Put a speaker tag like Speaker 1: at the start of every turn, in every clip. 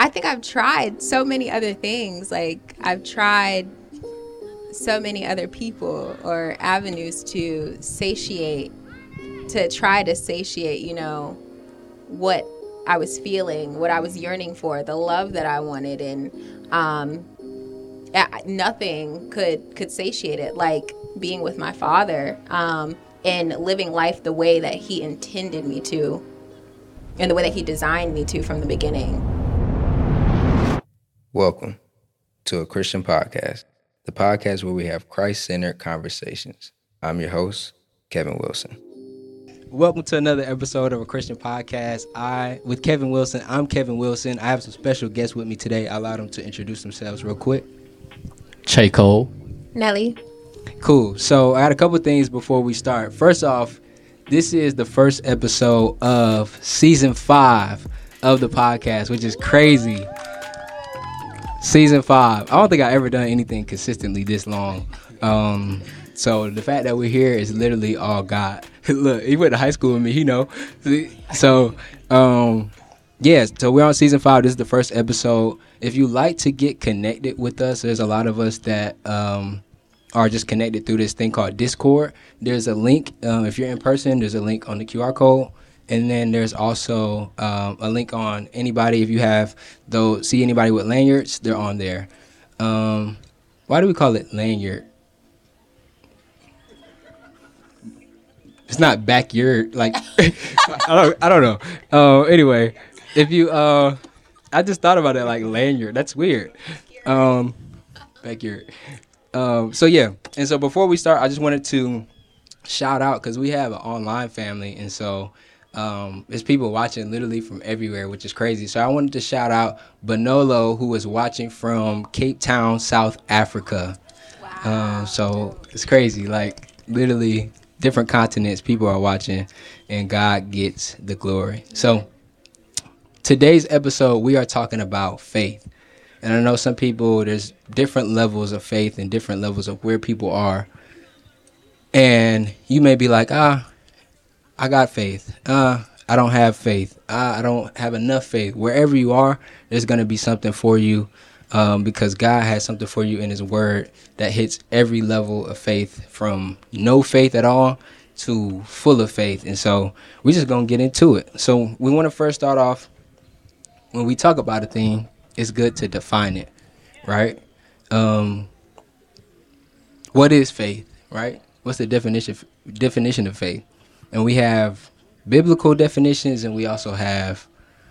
Speaker 1: I think I've tried so many other things. Like, I've tried so many other people or avenues to try to satiate, what I was feeling, what I was yearning for, the love that I wanted. And nothing could satiate it like being with my father, and living life the way that he intended me to and the way that he designed me to from the beginning.
Speaker 2: Welcome to A Christian Podcast, the podcast where we have Christ-centered conversations. I'm your host, Kevin Wilson.
Speaker 3: Welcome to another episode of A Christian Podcast. With Kevin Wilson. I'm Kevin Wilson. I have some special guests with me today. I allowed them to introduce themselves real quick.
Speaker 4: Che Cole.
Speaker 1: Nelly.
Speaker 3: Cool. So I had a couple things before we start. First off, this is the first episode of season 5 of the podcast, which is crazy. Season 5. I don't think I've ever done anything consistently this long. So the fact that we're here is literally all God. Look, he went to high school with me, So, so we're on season 5. This is the first episode. If you like to get connected with us, there's a lot of us that are just connected through this thing called Discord. There's a link. If you're in person, there's a link on the QR code. And then there's also a link on anybody. If you see anybody with lanyards, they're on there. Why do we call it lanyard? It's not backyard. Like, I don't know. Anyway, if you, I just thought about it like lanyard. That's weird. Backyard. So yeah. And so before we start, I just wanted to shout out because we have an online family, and so. There's people watching literally from everywhere, which is crazy. So I wanted to shout out Bonolo, who is watching from Cape Town, South Africa. Wow. So it's crazy. Like, literally different continents, people are watching, and God gets the glory. So today's episode, we are talking about faith. And I know some people, there's different levels of faith and different levels of where people are. And you may be like, I got faith. I don't have faith. I don't have enough faith. Wherever you are, there's going to be something for you because God has something for you in his word that hits every level of faith, from no faith at all to full of faith. And so we're just going to get into it. So we want to first start off, when we talk about a thing, it's good to define it, right? What is faith, right? What's the definition of faith? And we have biblical definitions, and we also have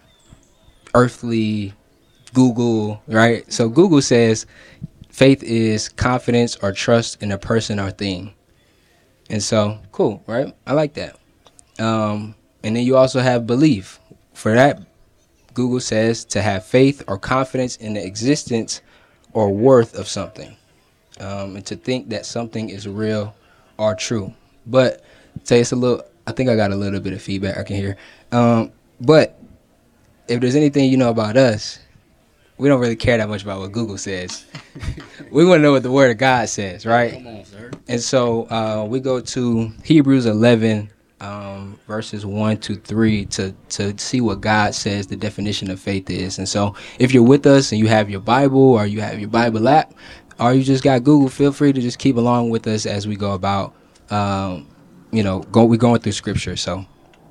Speaker 3: earthly Google, right? So Google says faith is confidence or trust in a person or thing. And so, cool, right? I like that. And then you also have belief. For that, Google says to have faith or confidence in the existence or worth of something. And to think that something is real or true. But say it's I think I got a little bit of feedback I can hear. But if there's anything you know about us, we don't really care that much about what Google says. We want to know what the Word of God says, right? Come on, sir. And so we go to Hebrews 11, verses 1 to 3 to see what God says the definition of faith is. And so if you're with us and you have your Bible or you have your Bible app or you just got Google, feel free to just keep along with us as we go about we're going through scripture. So,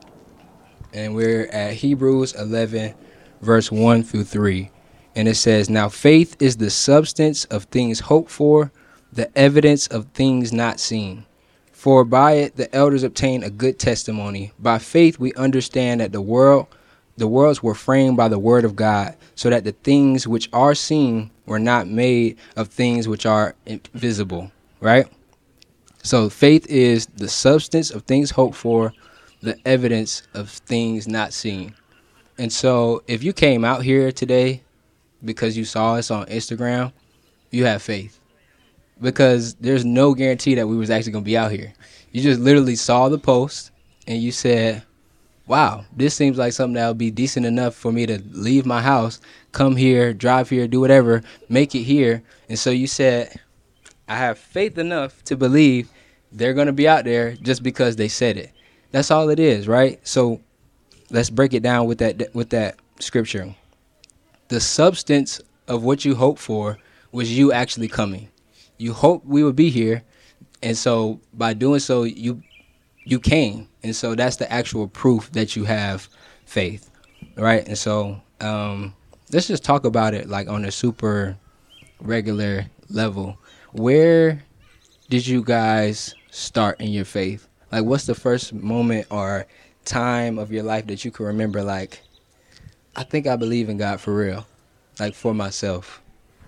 Speaker 3: and we're at Hebrews 11, verse 1 through 3. And it says, "Now faith is the substance of things hoped for, the evidence of things not seen. For by it the elders obtained a good testimony. By faith we understand that the worlds were framed by the word of God, so that the things which are seen were not made of things which are invisible." Right? So faith is the substance of things hoped for, the evidence of things not seen. And so if you came out here today because you saw us on Instagram, you have faith. Because there's no guarantee that we was actually going to be out here. You just literally saw the post and you said, wow, this seems like something that would be decent enough for me to leave my house, come here, drive here, do whatever, make it here. And so you said, I have faith enough to believe they're going to be out there just because they said it. That's all it is, right? So let's break it down with that scripture. the substance of what you hoped for was you actually coming. You hoped we would be here, and so by doing so, you came, and so that's the actual proof that you have faith, right? And so let's just talk about it like on a super regular level. Where did you guys start in your faith? Like, what's the first moment or time of your life that you can remember, like, I think I believe in God for real, like for myself?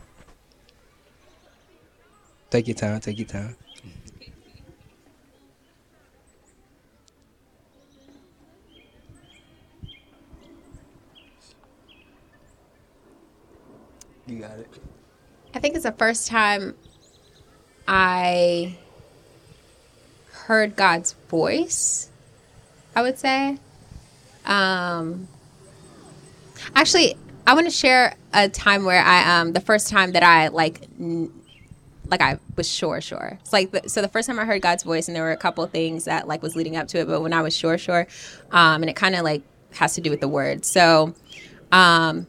Speaker 3: Take your time. You got it.
Speaker 1: I think it's the first time I heard God's voice, I would say. Actually, I want to share a time where the first time that I I was sure. It's like, so the first time I heard God's voice, and there were a couple of things that like was leading up to it, but when I was sure, and it kind of like has to do with the word. So, I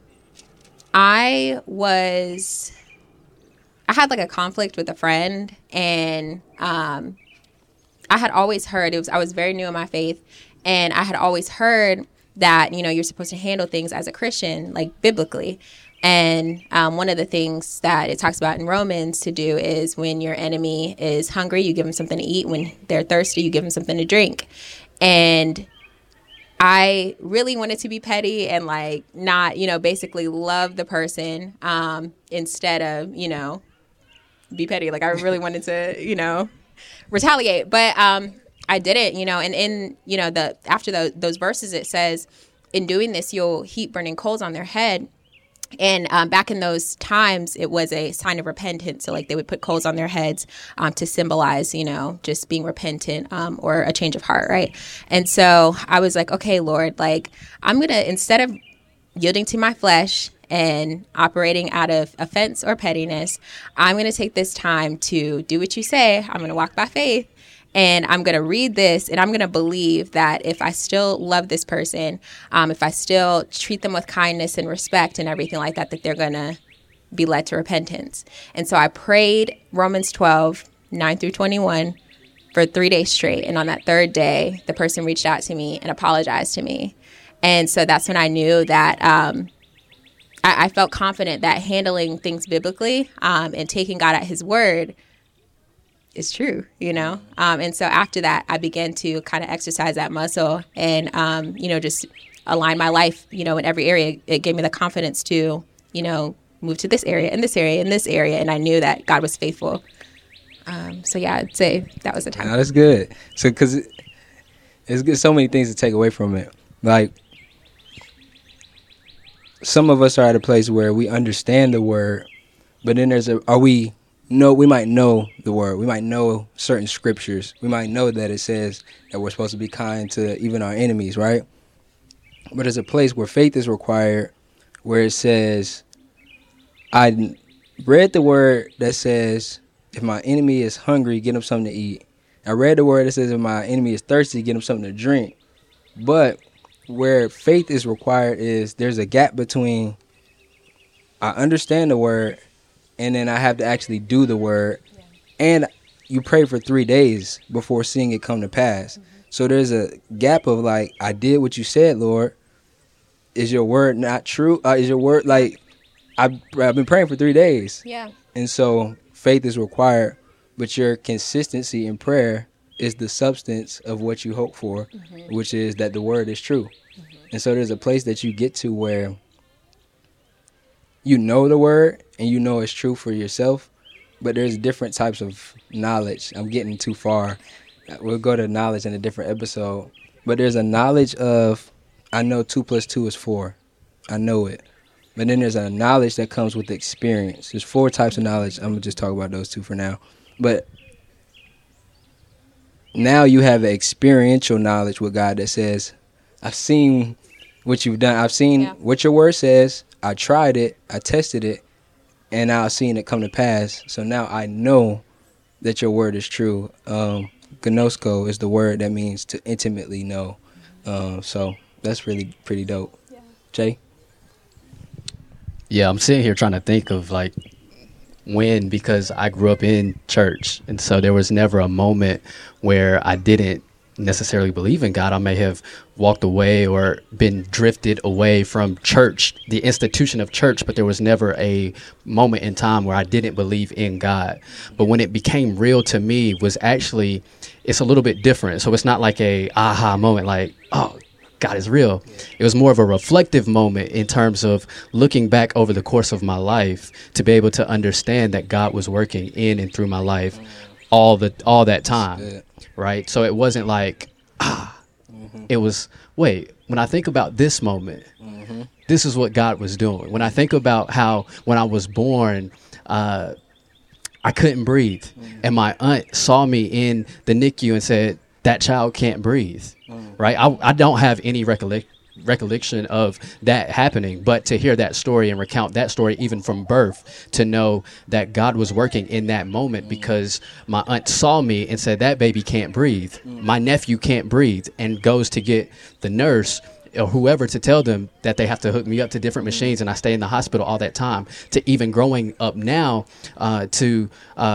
Speaker 1: had like a conflict with a friend, and I had always heard, I was very new in my faith, and I had always heard that, you're supposed to handle things as a Christian, like biblically. And one of the things that it talks about in Romans to do is when your enemy is hungry, you give them something to eat. When they're thirsty, you give them something to drink. And I really wanted to be petty and like not, basically love the person instead of, be petty. Like I really wanted to, retaliate. But I didn't, and in, after those verses, it says, in doing this, you'll heap burning coals on their head. And back in those times, it was a sign of repentance. So like they would put coals on their heads to symbolize, just being repentant or a change of heart. Right. And so I was like, okay, Lord, like I'm going to, instead of yielding to my flesh and operating out of offense or pettiness, I'm going to take this time to do what you say. I'm going to walk by faith. And I'm going to read this, and I'm going to believe that if I still love this person, if I still treat them with kindness and respect and everything like that, that they're going to be led to repentance. And so I prayed Romans 12, 9 through 21 for 3 days straight. And on that third day, the person reached out to me and apologized to me. And so that's when I knew that I felt confident that handling things biblically and taking God at his word is true, and so after that, I began to kind of exercise that muscle and, just align my life, in every area. It gave me the confidence to, move to this area and this area and this area. And I knew that God was faithful. So yeah, I'd say that was the time.
Speaker 3: No, that's good. So, cause it's good. So many things to take away from it. Like some of us are at a place where we understand the word, but then we might know the word. We might know certain scriptures. We might know that it says that we're supposed to be kind to even our enemies, right? But there's a place where faith is required, where it says, I read the word that says, if my enemy is hungry, get him something to eat. I read the word that says, if my enemy is thirsty, get him something to drink. But where faith is required is there's a gap between I understand the word and then I have to actually do the word. Yeah. And you pray for 3 days before seeing it come to pass. Mm-hmm. So there's a gap of like, I did what you said, Lord. Is your word not true? Is your word like, I've been praying for 3 days.
Speaker 1: Yeah.
Speaker 3: And so faith is required, but your consistency in prayer is the substance of what you hope for, mm-hmm. which is that the word is true. Mm-hmm. And so there's a place that you get to where you know the word and you know it's true for yourself, but there's different types of knowledge. I'm getting too far. We'll go to knowledge in a different episode. But there's a knowledge of, I know 2 + 2 is 4. I know it. But then there's a knowledge that comes with experience. There's 4 types of knowledge. I'm going to just talk about those 2 for now. But now you have an experiential knowledge with God that says, I've seen what you've done. I've seen what your word says. I tried it, I tested it, and now I've seen it come to pass. So now I know that your word is true. Gnosko is the word that means to intimately know. So that's really pretty dope. Yeah. Jay?
Speaker 4: Yeah, I'm sitting here trying to think of like when, because I grew up in church, and so there was never a moment where I didn't necessarily believe in God. I may have walked away or been drifted away from church, the institution of church, but there was never a moment in time where I didn't believe in God. But when it became real to me was actually, it's a little bit different. So it's not like a aha moment, like, oh, God is real. It was more of a reflective moment in terms of looking back over the course of my life to be able to understand that God was working in and through my life all that time. Right. So it wasn't like, it was, wait, when I think about this moment, this is what God was doing. When I think about how when I was born, I couldn't breathe. And my aunt saw me in the NICU and said, that child can't breathe. Right. I don't have any recollection of that happening, but to hear that story and recount that story even from birth, to know that God was working in that moment because my aunt saw me and said that baby can't breathe, my nephew can't breathe, and goes to get the nurse or whoever to tell them that they have to hook me up to different machines, and I stay in the hospital all that time, to even growing up now, to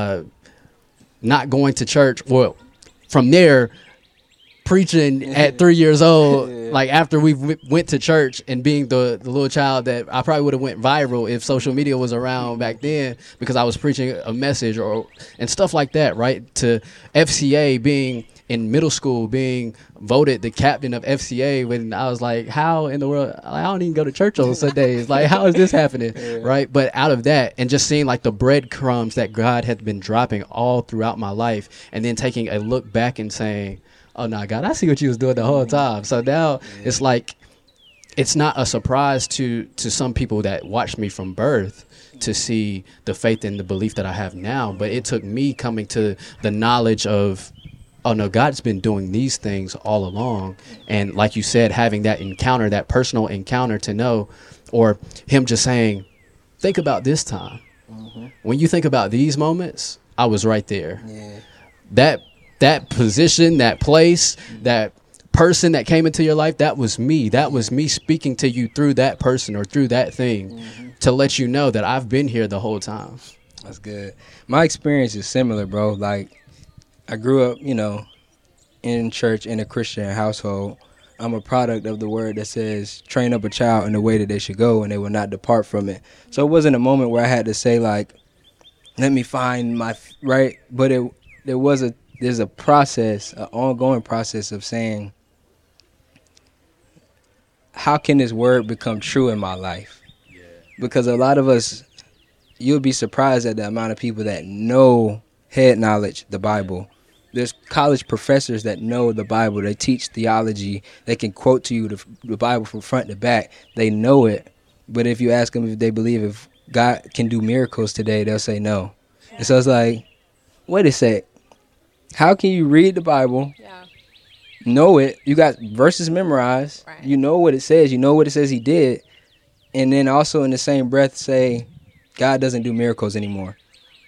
Speaker 4: not going to church. Well, from there, preaching at 3 years old, like after we went to church, and being the little child that I probably would have went viral if social media was around back then, because I was preaching a message and stuff like that, right? To FCA, being in middle school, being voted the captain of FCA, when I was like, how in the world, I don't even go to church on Sundays. Like, how is this happening? Right. But out of that, and just seeing like the breadcrumbs that God had been dropping all throughout my life, and then taking a look back and saying, oh, no, God, I see what you was doing the whole time. So now it's like, it's not a surprise to some people that watched me from birth to see the faith and the belief that I have now. But it took me coming to the knowledge of, oh, no, God's been doing these things all along. And like you said, having that encounter, that personal encounter, to know, or him just saying, think about this time. When you think about these moments, I was right there. That position, that place, that person that came into your life, that was me. That was me speaking to you through that person or through that thing, to let you know that I've been here the whole time.
Speaker 3: That's good. My experience is similar, bro. Like, I grew up, in church, in a Christian household. I'm a product of the word that says, train up a child in the way that they should go, and they will not depart from it. So it wasn't a moment where I had to say, like, let me find my right. But there's a process, an ongoing process of saying, how can this word become true in my life? Because a lot of us, you'll be surprised at the amount of people that know head knowledge, the Bible. There's college professors that know the Bible. They teach theology. They can quote to you the Bible from front to back. They know it. But if you ask them if they believe if God can do miracles today, they'll say no. And so it's like, wait a sec. How can you read the Bible, know it, you got verses memorized, you know what it says, you know what it says he did, and then also in the same breath say, God doesn't do miracles anymore?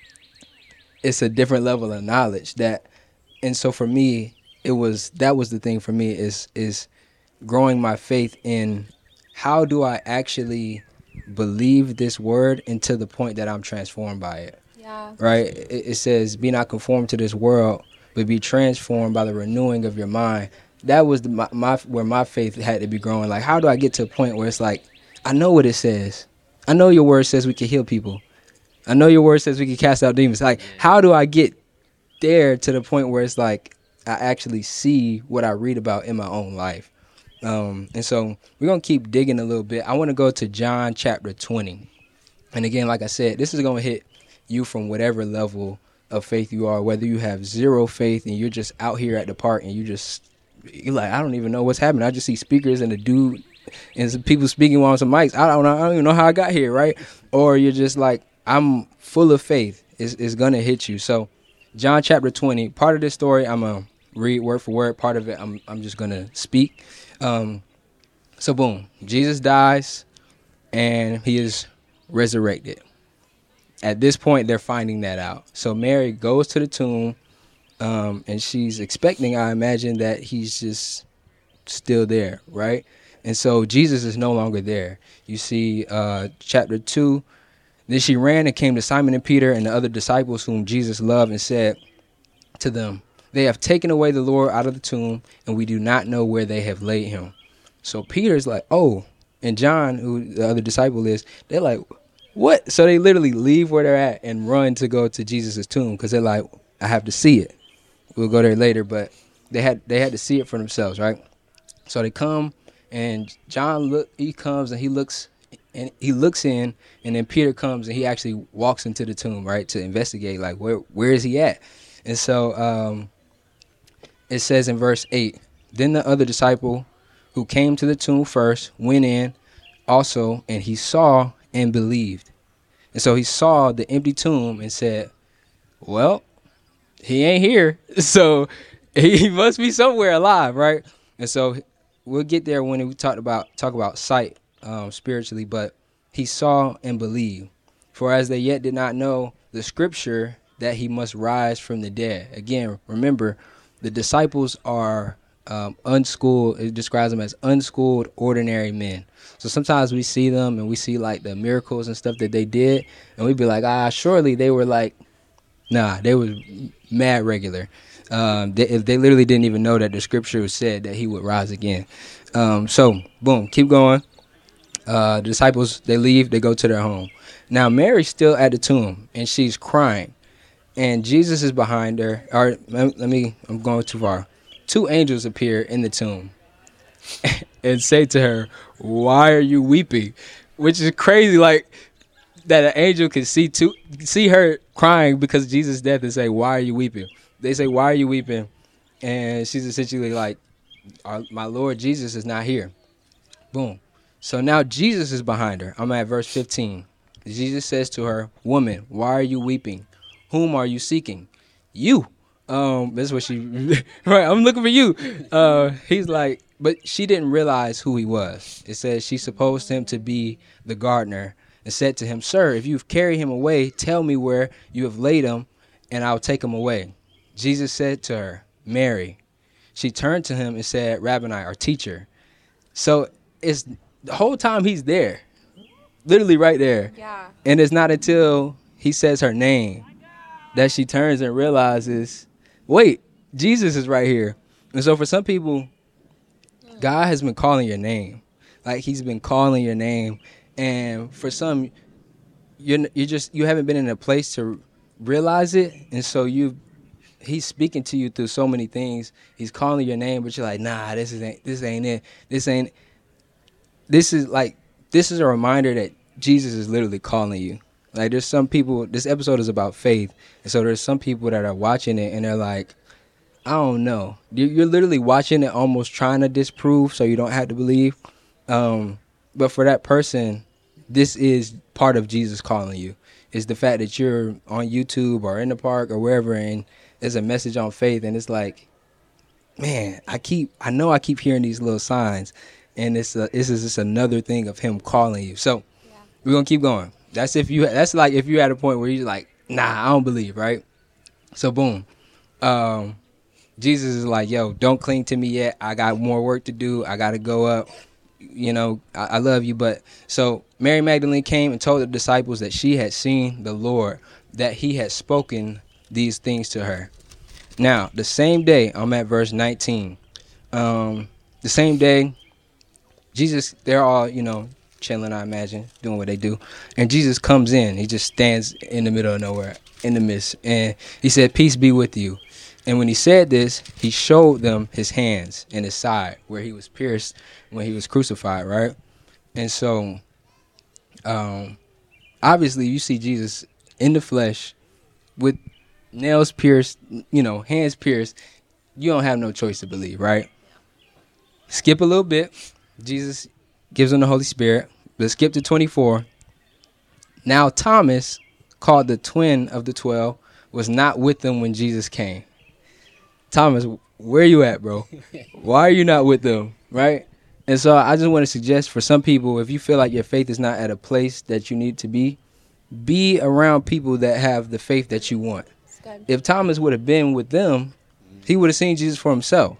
Speaker 3: It's a different level of knowledge and so for me, that was the thing for me is growing my faith in how do I actually believe this word into the point that I'm transformed by it. Right? It says, be not conformed to this world, but be transformed by the renewing of your mind. That was where my faith had to be growing. Like, how do I get to a point where it's like, I know what it says. I know your word says we can heal people. I know your word says we can cast out demons. Like, how do I get there to the point where it's like, I actually see what I read about in my own life? And so we're going to keep digging a little bit. I want to go to John chapter 20. And again, like I said, this is going to hit you from whatever level of faith you are, whether you have zero faith and you're just out here at the park and you're like, I don't even know what's happening. I just see speakers and a dude and some people speaking on some mics. I don't even know how I got here, right? Or you're just like, I'm full of faith. It's going to hit you. So John chapter 20, part of this story, I'm going to read word for word. Part of it, I'm just going to speak. So boom, Jesus dies and he is resurrected. At this point, they're finding that out. So Mary goes to the tomb, and she's expecting, I imagine, that he's just still there, right? And so Jesus is no longer there. You see chapter 2. Then she ran and came to Simon and Peter and the other disciples whom Jesus loved and said to them, "They have taken away the Lord out of the tomb, and we do not know where they have laid him." So Peter's like, oh, and John, who the other disciple is, they're like, what? So they literally leave where they're at and run to go to Jesus' tomb because they're like, I have to see it. We'll go there later, but they had to see it for themselves, right? So they come, and John comes and he looks in, and then Peter comes and he actually walks into the tomb, right, to investigate, like, where is he at? And so it says in verse 8, then the other disciple who came to the tomb first went in also, and he saw and believed. And so he saw the empty tomb and said, well, he ain't here, so he must be somewhere alive, right? And so we'll get there when we talk about sight spiritually, but he saw and believed. For as they yet did not know the scripture that he must rise from the dead. Again, remember, the disciples are unschooled. It describes them as unschooled, ordinary men. So sometimes we see them and we see like the miracles and stuff that they did, and we'd be like, surely they were like, nah, they were mad regular. They literally didn't even know that the scripture said that he would rise again. So boom, keep going. The disciples, they leave, they go to their home. Now Mary's still at the tomb and she's crying, and Jesus is behind her. Or I'm going too far. 2 angels appear in the tomb and say to her, why are you weeping? Which is crazy, like that an angel can see her crying because of Jesus' death and say, why are you weeping? They say, why are you weeping? And she's essentially like, my Lord Jesus is not here. Boom. So now Jesus is behind her. I'm at verse 15. Jesus says to her, woman, why are you weeping? Whom are you seeking? You. That's what she, right, I'm looking for you. He's like, but she didn't realize who he was. It says she supposed him to be the gardener and said to him, sir, if you've carried him away, tell me where you have laid him and I'll take him away. Jesus said to her, Mary. She turned to him and said, Rabboni, or teacher. So it's the whole time he's there, literally right there.
Speaker 1: Yeah. And
Speaker 3: it's not until he says her name that she turns and realizes, wait, Jesus is right here. And so for some people, God has been calling your name. Like he's been calling your name. And for some, you haven't been in a place to realize it. And so he's speaking to you through so many things. He's calling your name, but you're like, nah, this ain't it. This is a reminder that Jesus is literally calling you. Like there's some people, this episode is about faith. And so there's some people that are watching it and they're like, I don't know. You're literally watching it almost trying to disprove so you don't have to believe. But for that person, this is part of Jesus calling you. It's the fact that you're on YouTube or in the park or wherever and there's a message on faith and it's like, man, I know I keep hearing these little signs and this is just another thing of him calling you. So we're going to keep going. That's like if you're at a point where you're like, nah, I don't believe, right? So boom. Jesus is like, yo, don't cling to me yet. I got more work to do. I got to go up. You know, I love you. But so Mary Magdalene came and told the disciples that she had seen the Lord, that he had spoken these things to her. Now, the same day, I'm at verse 19. The same day, Jesus, they're all, chilling, I imagine, doing what they do. And Jesus comes in. He just stands in the middle of nowhere, in the midst. And he said, peace be with you. And when he said this, he showed them his hands and his side where he was pierced when he was crucified, right? And so, obviously, you see Jesus in the flesh with nails pierced, hands pierced. You don't have no choice to believe, right? Skip a little bit. Jesus gives them the Holy Spirit. Let's skip to 24. Now Thomas, called the twin of the 12, was not with them when Jesus came. Thomas, where you at, bro? Why are you not with them, right? And so I just want to suggest for some people, if you feel like your faith is not at a place that you need to be around people that have the faith that you want. If Thomas would have been with them, he would have seen Jesus for himself.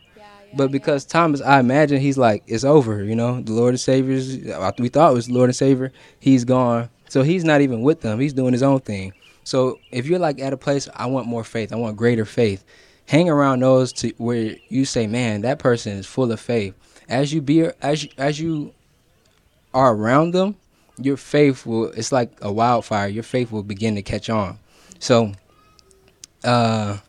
Speaker 3: But because Thomas, I imagine he's like, it's over, you know, the Lord and Savior, we thought it was the Lord and Savior, he's gone. So he's not even with them. He's doing his own thing. So if you're like at a place, I want more faith, I want greater faith, hang around those to where you say, man, that person is full of faith. As you are around them, your faith will, it's like a wildfire, your faith will begin to catch on. So the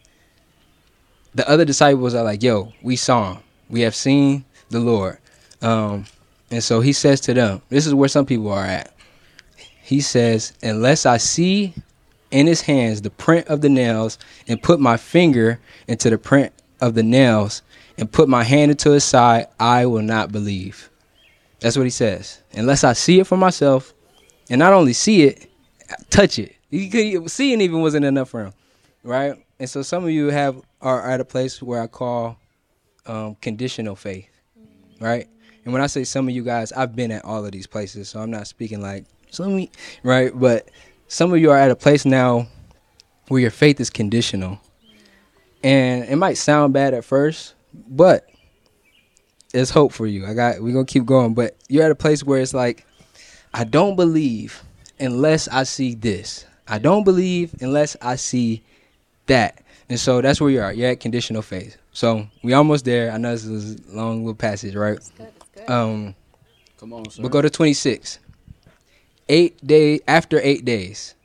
Speaker 3: other disciples are like, yo, we saw him. We have seen the Lord. And so he says to them, this is where some people are at. He says, unless I see in his hands the print of the nails and put my finger into the print of the nails and put my hand into his side, I will not believe. That's what he says. Unless I see it for myself, and not only see it, touch it. Seeing even wasn't enough for him, right? And so some of you are at a place where I call conditional faith, right? And when I say some of you guys, I've been at all of these places, so I'm not speaking like some, right? But some of you are at a place now where your faith is conditional. And it might sound bad at first, but there's hope for you. We're going to keep going. But you're at a place where it's like, I don't believe unless I see this. I don't believe unless I see that. And so that's where you are. You're at conditional faith. So we almost there. I know this is a long little passage, right?
Speaker 1: It's good.
Speaker 4: Come on, sir.
Speaker 3: We'll go to 26. 8 days after 8 days.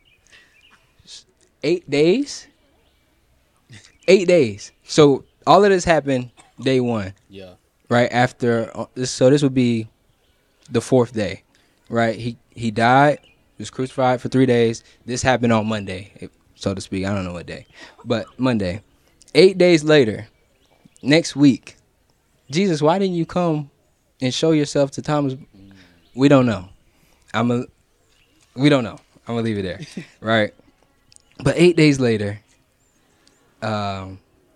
Speaker 3: 8 days? 8 days. So all of this happened day one.
Speaker 4: Yeah.
Speaker 3: Right after, so this would be the 4th day, right? He died, was crucified for 3 days. This happened on Monday, so to speak. I don't know what day, but Monday. 8 days later, next week, Jesus, why didn't you come and show yourself to Thomas? We don't know. We don't know. I'm gonna leave it there, right? But 8 days later, the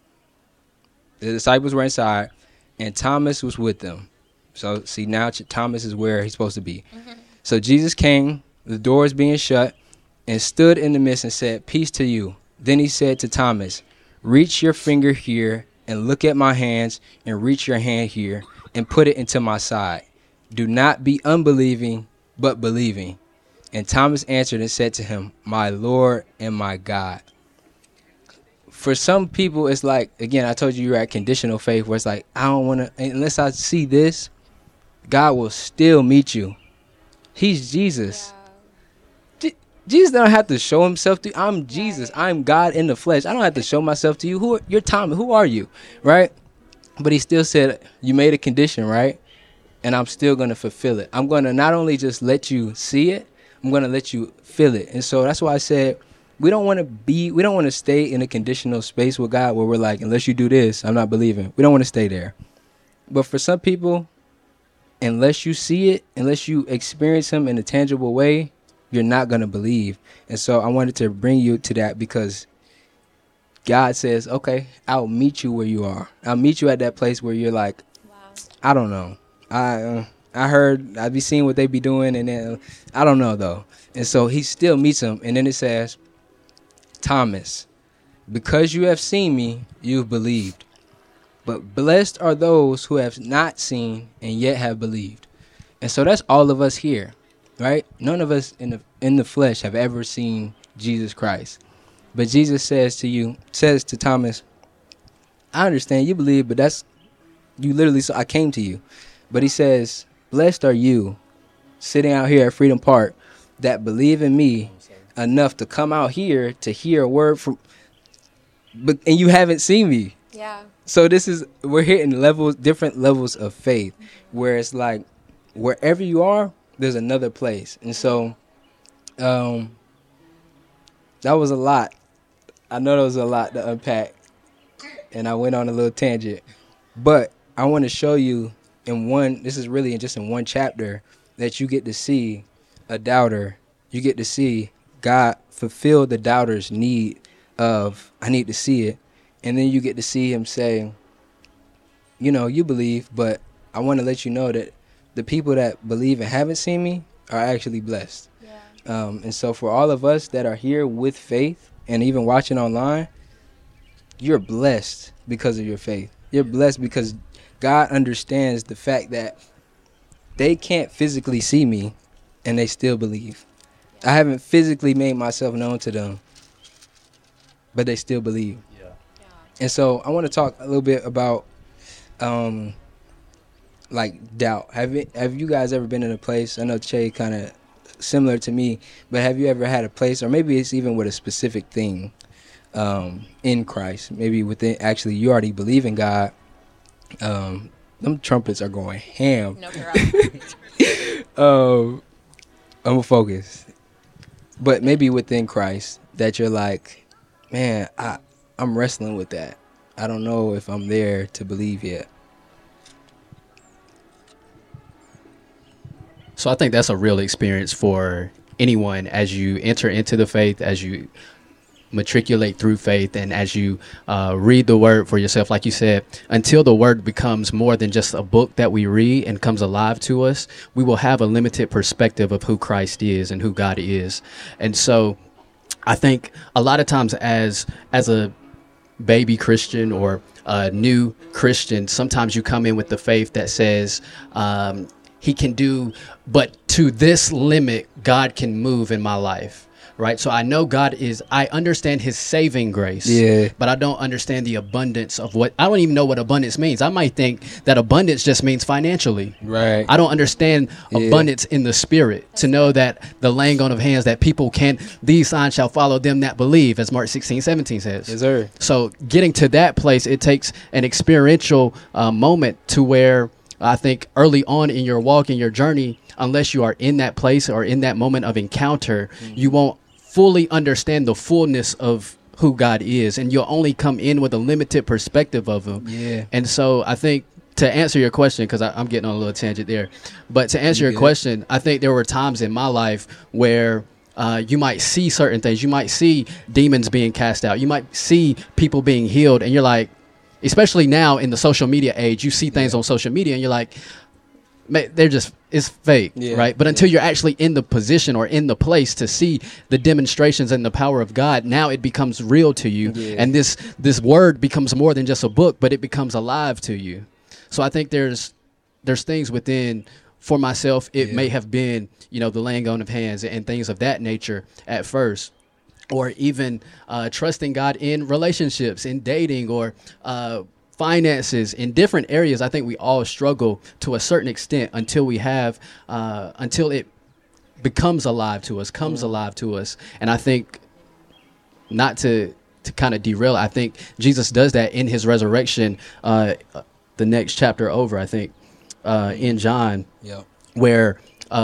Speaker 3: disciples were inside. And Thomas was with them. So, see, now Thomas is where he's supposed to be. Mm-hmm. So Jesus came, the doors being shut, and stood in the midst and said, peace to you. Then he said to Thomas, reach your finger here and look at my hands, and reach your hand here and put it into my side. Do not be unbelieving, but believing. And Thomas answered and said to him, my Lord and my God. For some people, it's like, again, I told you you're at conditional faith where it's like, I don't want to, unless I see this, God will still meet you. He's Jesus. Yeah. Jesus don't have to show himself to you. I'm Jesus. Right. I'm God in the flesh. I don't have to show myself to you. You're Thomas. Who are you? Right? But he still said, you made a condition, right? And I'm still going to fulfill it. I'm going to not only just let you see it, I'm going to let you feel it. And so that's why I said, we don't want to stay in a conditional space with God where we're like, unless you do this, I'm not believing. We don't want to stay there. But for some people, unless you see it, unless you experience him in a tangible way, you're not going to believe. And so I wanted to bring you to that because God says, okay, I'll meet you where you are. I'll meet you at that place where you're like, wow. I don't know. I heard I'd be seeing what they be doing, and then I don't know, though. And so he still meets him. And then it says, Thomas, because you have seen me, you've believed. But blessed are those who have not seen and yet have believed. And so that's all of us here, right? None of us in the flesh have ever seen Jesus Christ. But Jesus says to Thomas, I understand you believe, but you literally saw I came to you. But he says, blessed are you sitting out here at Freedom Park that believe in me enough to come out here to hear a word and you haven't seen me.
Speaker 1: Yeah.
Speaker 3: So we're hitting different levels of faith, where it's like wherever you are, there's another place. And so that was a lot. I know there was a lot to unpack, and I went on a little tangent. But I want to show you this is really just in one chapter, that you get to see a doubter. You get to see God fulfill the doubter's need of, I need to see it. And then you get to see him say, you believe, but I want to let you know that the people that believe and haven't seen me are actually blessed. Yeah. And so for all of us that are here with faith and even watching online, you're blessed because of your faith. You're blessed because God understands the fact that they can't physically see me and they still believe. I haven't physically made myself known to them, but they still believe.
Speaker 4: Yeah.
Speaker 3: And so I want to talk a little bit about like doubt. Have you guys ever been in a place? I know Che kind of similar to me, but have you ever had a place, or maybe it's even with a specific thing in Christ? Maybe within, actually, you already believe in God. Them trumpets are going ham.
Speaker 1: No,
Speaker 3: I'm gonna focus, but maybe within Christ that you're like, man, I'm wrestling with that. I don't know if I'm there to believe yet.
Speaker 4: So I think that's a real experience for anyone as you enter into the faith, as you matriculate through faith, and as you read the word for yourself. Like you said, until the word becomes more than just a book that we read and comes alive to us, we will have a limited perspective of who Christ is and who God is. And so I think a lot of times as a baby Christian or a new Christian, sometimes you come in with the faith that says, he can do, but to this limit, God can move in my life. Right. So I know I understand his saving grace, but I don't understand the abundance of I don't even know what abundance means. I might think that abundance just means financially.
Speaker 3: Right.
Speaker 4: I don't understand abundance in the spirit, to know that the laying on of hands, that people these signs shall follow them that believe, as Mark 16:17 says.
Speaker 3: Yes, sir.
Speaker 4: So getting to that place, it takes an experiential moment to where I think early on in your walk, in your journey, unless you are in that place or in that moment of encounter, you won't fully understand the fullness of who God is, and you'll only come in with a limited perspective of him.
Speaker 3: Yeah.
Speaker 4: And so I think, to answer your question, because I'm getting on a little tangent there, but to answer your question, I think there were times in my life where you might see certain things. You might see demons being cast out. You might see people being healed, and you're like, especially now in the social media age, you see things on social media and you're like, it's fake, right? But until you're actually in the position or in the place to see the demonstrations and the power of God, now it becomes real to you. And this word becomes more than just a book, but it becomes alive to you. So I think there's things within, for myself, it may have been, the laying on of hands and things of that nature at first. Or even trusting God in relationships, in dating, or finances, in different areas. I think we all struggle to a certain extent until it becomes alive to us, comes alive to us. And I think, not to kind of derail, I think Jesus does that in his resurrection, the next chapter over, I think, in John, where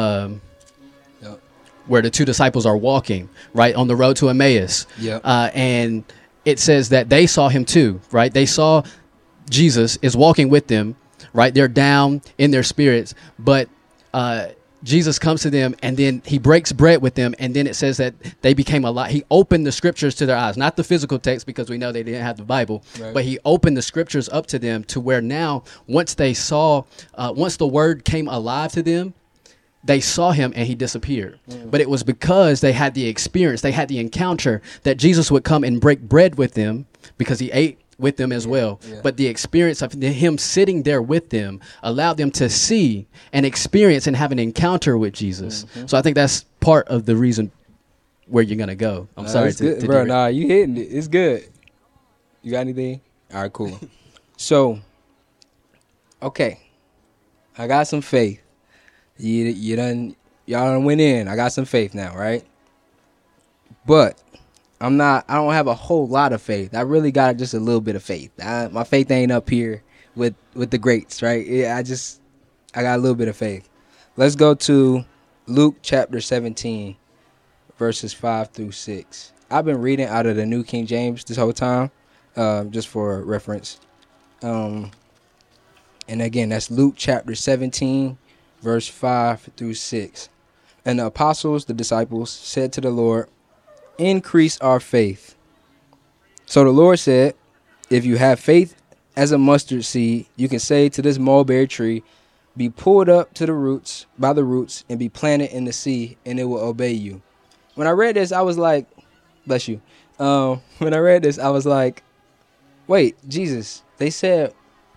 Speaker 4: the two disciples are walking, right, on the road to Emmaus. And it says that they saw him too, right? They saw Jesus is walking with them, right? They're down in their spirits, but Jesus comes to them, and then he breaks bread with them, and then it says that they became alive. He opened the scriptures to their eyes, not the physical text, because we know they didn't have the Bible, but he opened the scriptures up to them, to where now, once the word came alive to them, they saw him and he disappeared. But it was because they had the experience, they had the encounter that Jesus would come and break bread with them, because he ate with them as well. But the experience of him sitting there with them allowed them to see and experience and have an encounter with Jesus. So I think that's part of the reason where you're going to go. I'm sorry to
Speaker 3: bro. Nah, you hitting it. It's good. You got anything? All right, cool. So, okay. I got some faith. Y'all done went in. I got some faith now, right? But I don't have a whole lot of faith. I really got just a little bit of faith. My faith ain't up here with the greats, right? I got a little bit of faith. Let's go to Luke chapter 17, verses 5 through 6. I've been reading out of the New King James this whole time, just for reference. And again, that's Luke chapter 17, verse 5 through 6. And the apostles, the disciples, said to the Lord, "Increase our faith." So the Lord said, "If you have faith as a mustard seed, you can say to this mulberry tree, be pulled up to the roots, by the roots, and be planted in the sea, and it will obey you." When I read this, I was like, bless you. When I read this, I was like, wait, Jesus, they said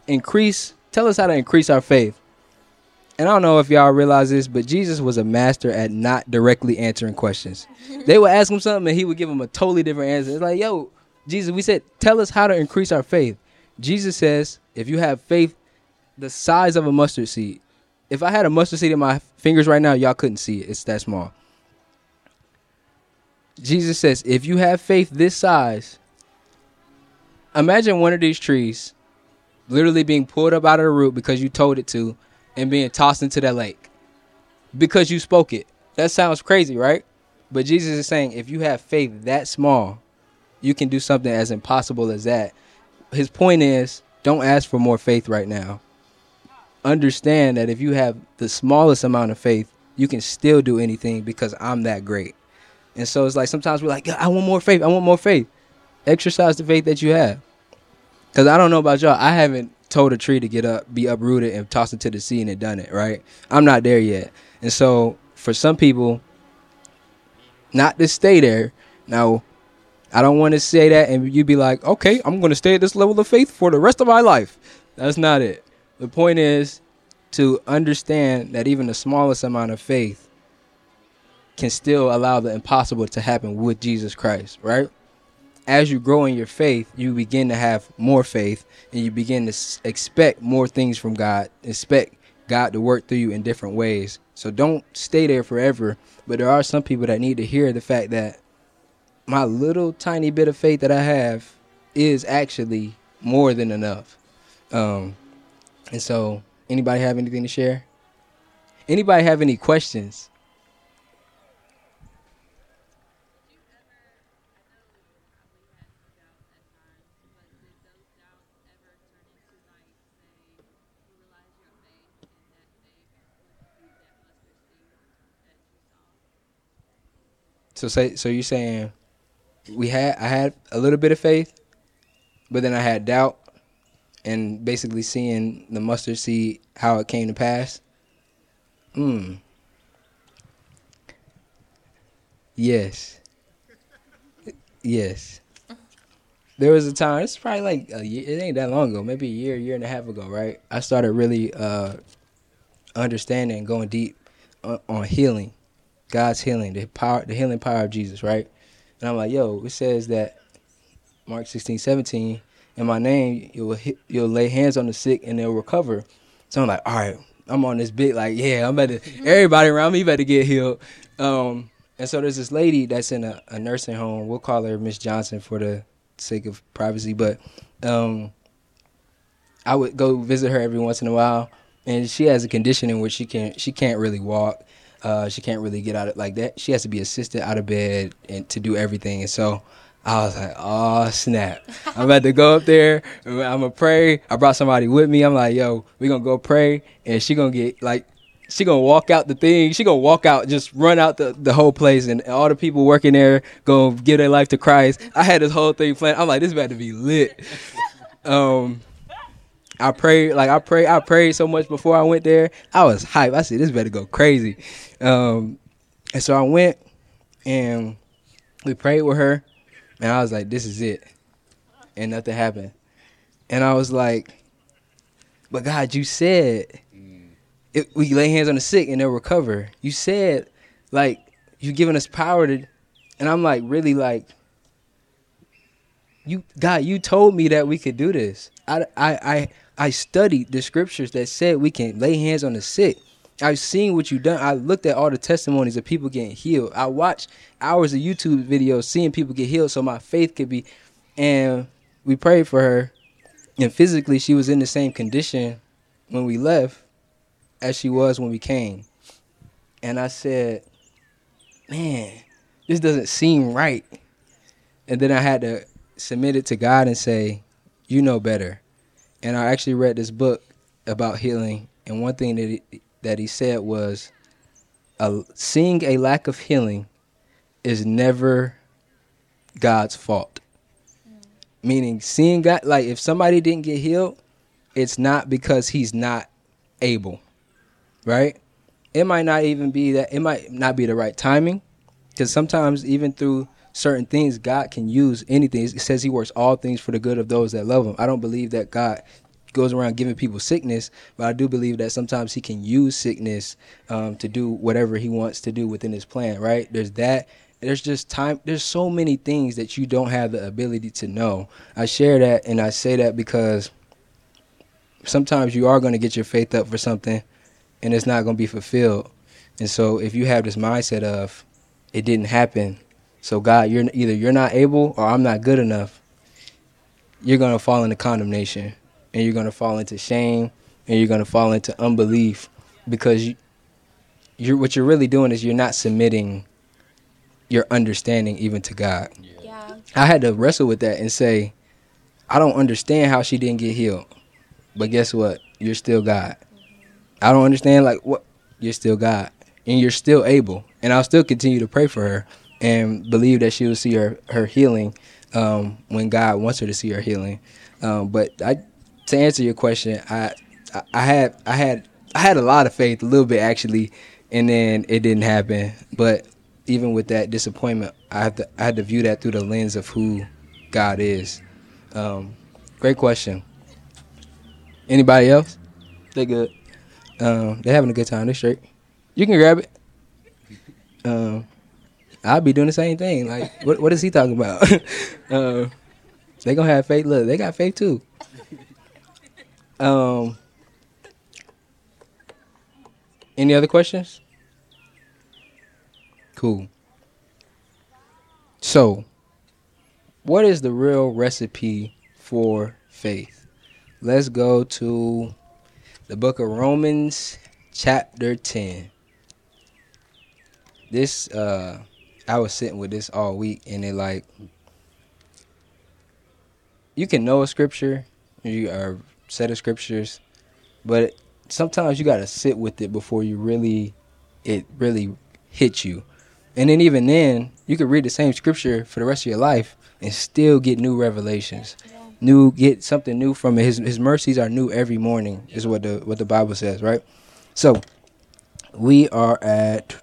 Speaker 3: tell us how to increase our faith. And I don't know if y'all realize this, but Jesus was a master at not directly answering questions. They would ask him something and he would give them a totally different answer. It's like, yo, Jesus, we said, tell us how to increase our faith. Jesus says, if you have faith the size of a mustard seed. If I had a mustard seed in my fingers right now, y'all couldn't see it. It's that small. Jesus says, if you have faith this size, imagine one of these trees literally being pulled up out of the root because you told it to and being tossed into that lake because you spoke it. That sounds crazy, right? But Jesus is saying, if you have faith that small, you can do something as impossible as that. His point is, don't ask for more faith right now. Understand that if you have the smallest amount of faith, you can still do anything because I'm that great. And so it's like sometimes we're like, I want more faith. I want more faith. Exercise the faith that you have. Because I don't know about y'all. I haven't told a tree to get up, be uprooted, and toss it to the sea and it done it, right? I'm not there yet. And so for some people, not to stay there. Now, I don't want to say that and you be like, okay, I'm going to stay at this level of faith for the rest of my life. That's not it. The point is to understand that even the smallest amount of faith can still allow the impossible to happen with Jesus Christ, right? As you grow in your faith, you begin to have more faith and you begin to expect more things from God, expect God to work through you in different ways. So don't stay there forever. But there are some people that need to hear the fact that my little tiny bit of faith that I have is actually more than enough. And so, anybody have anything to share? Anybody have any questions? So you're saying I had a little bit of faith, but then I had doubt. And basically seeing the mustard seed, how it came to pass. Yes. Yes. There was a time, it's probably like a year, it ain't that long ago, maybe a year and a half ago, right? I started really understanding and going deep on healing, God's healing, the healing power of Jesus, right? And I'm like, yo, it says that Mark 16:17, in my name, you'll lay hands on the sick and they'll recover. So I'm like, all right, I'm on this big, like, yeah, everybody around me better get healed. And so there's this lady that's in a nursing home. We'll call her Miss Johnson for the sake of privacy. But I would go visit her every once in a while. And she has a condition in which she can't really walk. She can't really get out of like that. She has to be assisted out of bed and to do everything. And so I was like, oh, snap. I'm about to go up there. I'm going to pray. I brought somebody with me. I'm like, yo, we're going to go pray. And she going to get, like, she going to walk out the thing. She going to walk out, just run out the whole place. And all the people working there going to give their life to Christ. I had this whole thing planned. I'm like, this is about to be lit. I prayed so much before I went there. I was hyped. I said, this better go crazy. And so I went and we prayed with her. And I was like, this is it. And nothing happened. And I was like, but God, you said we lay hands on the sick and they'll recover. You said, like, you giving us power to. And I'm like, really, like, God, you told me that we could do this. I studied the scriptures that said we can lay hands on the sick. I've seen what you've done. I looked at all the testimonies of people getting healed. I watched hours of YouTube videos seeing people get healed so my faith could be. And we prayed for her. And physically, she was in the same condition when we left as she was when we came. And I said, man, this doesn't seem right. And then I had to submit it to God and say, you know better. And I actually read this book about healing. And one thing that he said was, seeing a lack of healing is never God's fault. Meaning seeing God, like if somebody didn't get healed, it's not because he's not able, right? It might not even be that, it might not be the right timing, because sometimes even through certain things, God can use anything. It says he works all things for the good of those that love him. I don't believe that God goes around giving people sickness, but I do believe that sometimes he can use sickness to do whatever he wants to do within his plan, right? There's that. There's just time. There's so many things that you don't have the ability to know. I share that, and I say that because sometimes you are going to get your faith up for something, and it's not going to be fulfilled. And so if you have this mindset of it didn't happen, so God, you're not able or I'm not good enough, you're going to fall into condemnation, and you're going to fall into shame, and you're going to fall into unbelief, because what you're really doing is you're not submitting your understanding even to God.
Speaker 1: Yeah.
Speaker 3: I had to wrestle with that and say, I don't understand how she didn't get healed. But guess what? You're still God. I don't understand, like, what? You're still God. And you're still able. And I'll still continue to pray for her and believe that she will see her healing when God wants her to see her healing. But to answer your question, I had a lot of faith, a little bit actually, and then it didn't happen. But even with that disappointment, I had to view that through the lens of who God is. Great question. Anybody else? They good. They're having a good time. They're straight. You can grab it. I'll be doing the same thing. Like, what is he talking about? They gonna have faith. Look, they got faith too. Any other questions? Cool. So, what is the real recipe for faith? Let's go to the book of Romans, chapter 10. This, I was sitting with this all week, and it like, you can know a scripture, or a set of scriptures, but sometimes you got to sit with it before it really hits you. And then even then, you could read the same scripture for the rest of your life and still get new revelations. Get something new from it. His mercies are new every morning, is what the Bible says, right? So we are at,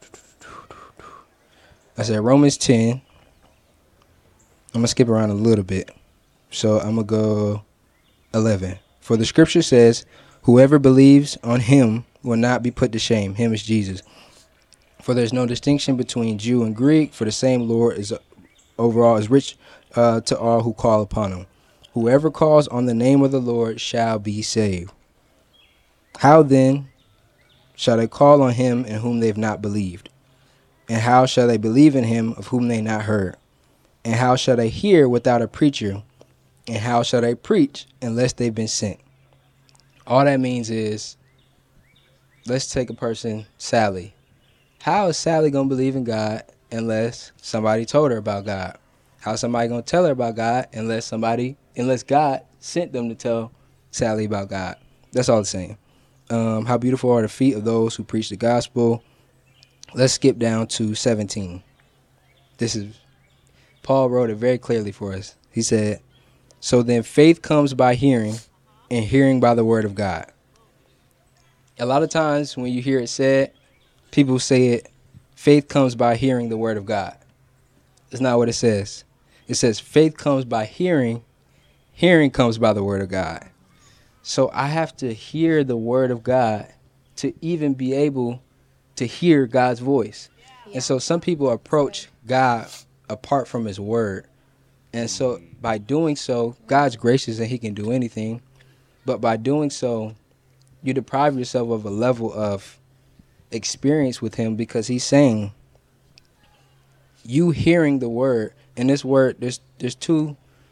Speaker 3: I said Romans 10. I'm gonna skip around a little bit. So I'm gonna go 11. For the scripture says, whoever believes on him will not be put to shame. Him is Jesus. For there's no distinction between Jew and Greek, for the same Lord is overall is rich to all who call upon him. Whoever calls on the name of the Lord shall be saved. How then shall they call on him in whom they have not believed? And how shall they believe in him of whom they not heard? And how shall they hear without a preacher? And how shall they preach unless they've been sent? All that means is, let's take a person, Sally. How is Sally going to believe in God unless somebody told her about God? How is somebody going to tell her about God unless God sent them to tell Sally about God? That's all the same. How beautiful are the feet of those who preach the gospel. Let's skip down to 17. Paul wrote it very clearly for us. He said, so then faith comes by hearing, and hearing by the word of God. A lot of times when you hear it said, people say it, faith comes by hearing the word of God. That's not what it says. It says faith comes by hearing, hearing comes by the word of God. So I have to hear the word of God to even be able to hear God's voice. Yeah. And so some people approach God apart from his word. And so by doing so, God's gracious and he can do anything. But by doing so, you deprive yourself of a level of experience with him, because he's saying, you hearing the word, and this word, there's two,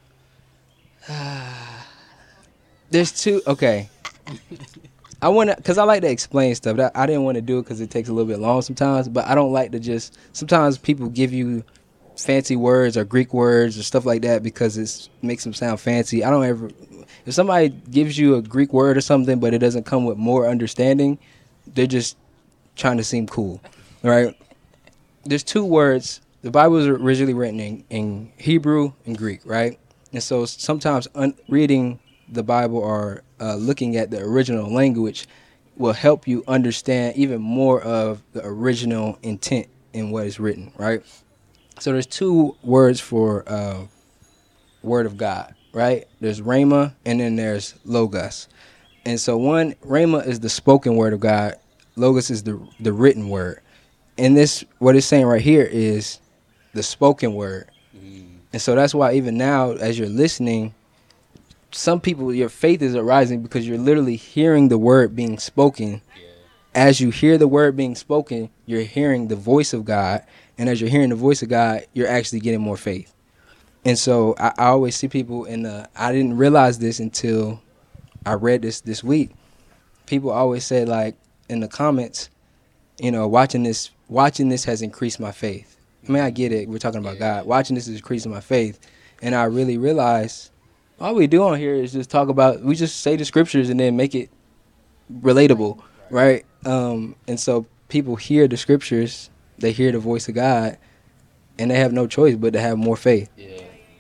Speaker 3: okay. I want to, because I like to explain stuff. I didn't want to do it because it takes a little bit long sometimes, but I don't like to just, sometimes people give you fancy words or Greek words or stuff like that because it makes them sound fancy. If somebody gives you a Greek word or something, but it doesn't come with more understanding, they're just trying to seem cool, right? There's two words. The Bible was originally written in Hebrew and Greek, right? And so sometimes reading the Bible or looking at the original language will help you understand even more of the original intent in what is written, right? So there's two words for word of God, right? There's Rhema, and then there's Logos. And so Rhema is the spoken word of God. Logos is the written word. And this, what it's saying right here is the spoken word. And so that's why even now, as you're listening, some people, your faith is arising because you're literally hearing the word being spoken. As you hear the word being spoken, you're hearing the voice of God. And as you're hearing the voice of God, you're actually getting more faith. And so I always see people I didn't realize this until I read this week. People always say, like, in the comments, you know, watching this has increased my faith. I mean, I get it. We're talking about God. Watching this is increasing my faith. And I really realized all we do on here is just we just say the scriptures and then make it relatable, right? And so people hear the scriptures, they hear the voice of God, and they have no choice but to have more faith. Yeah.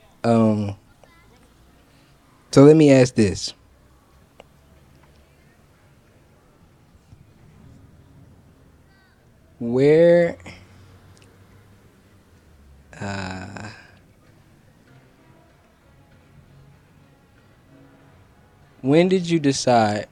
Speaker 3: So let me ask this. When did you decide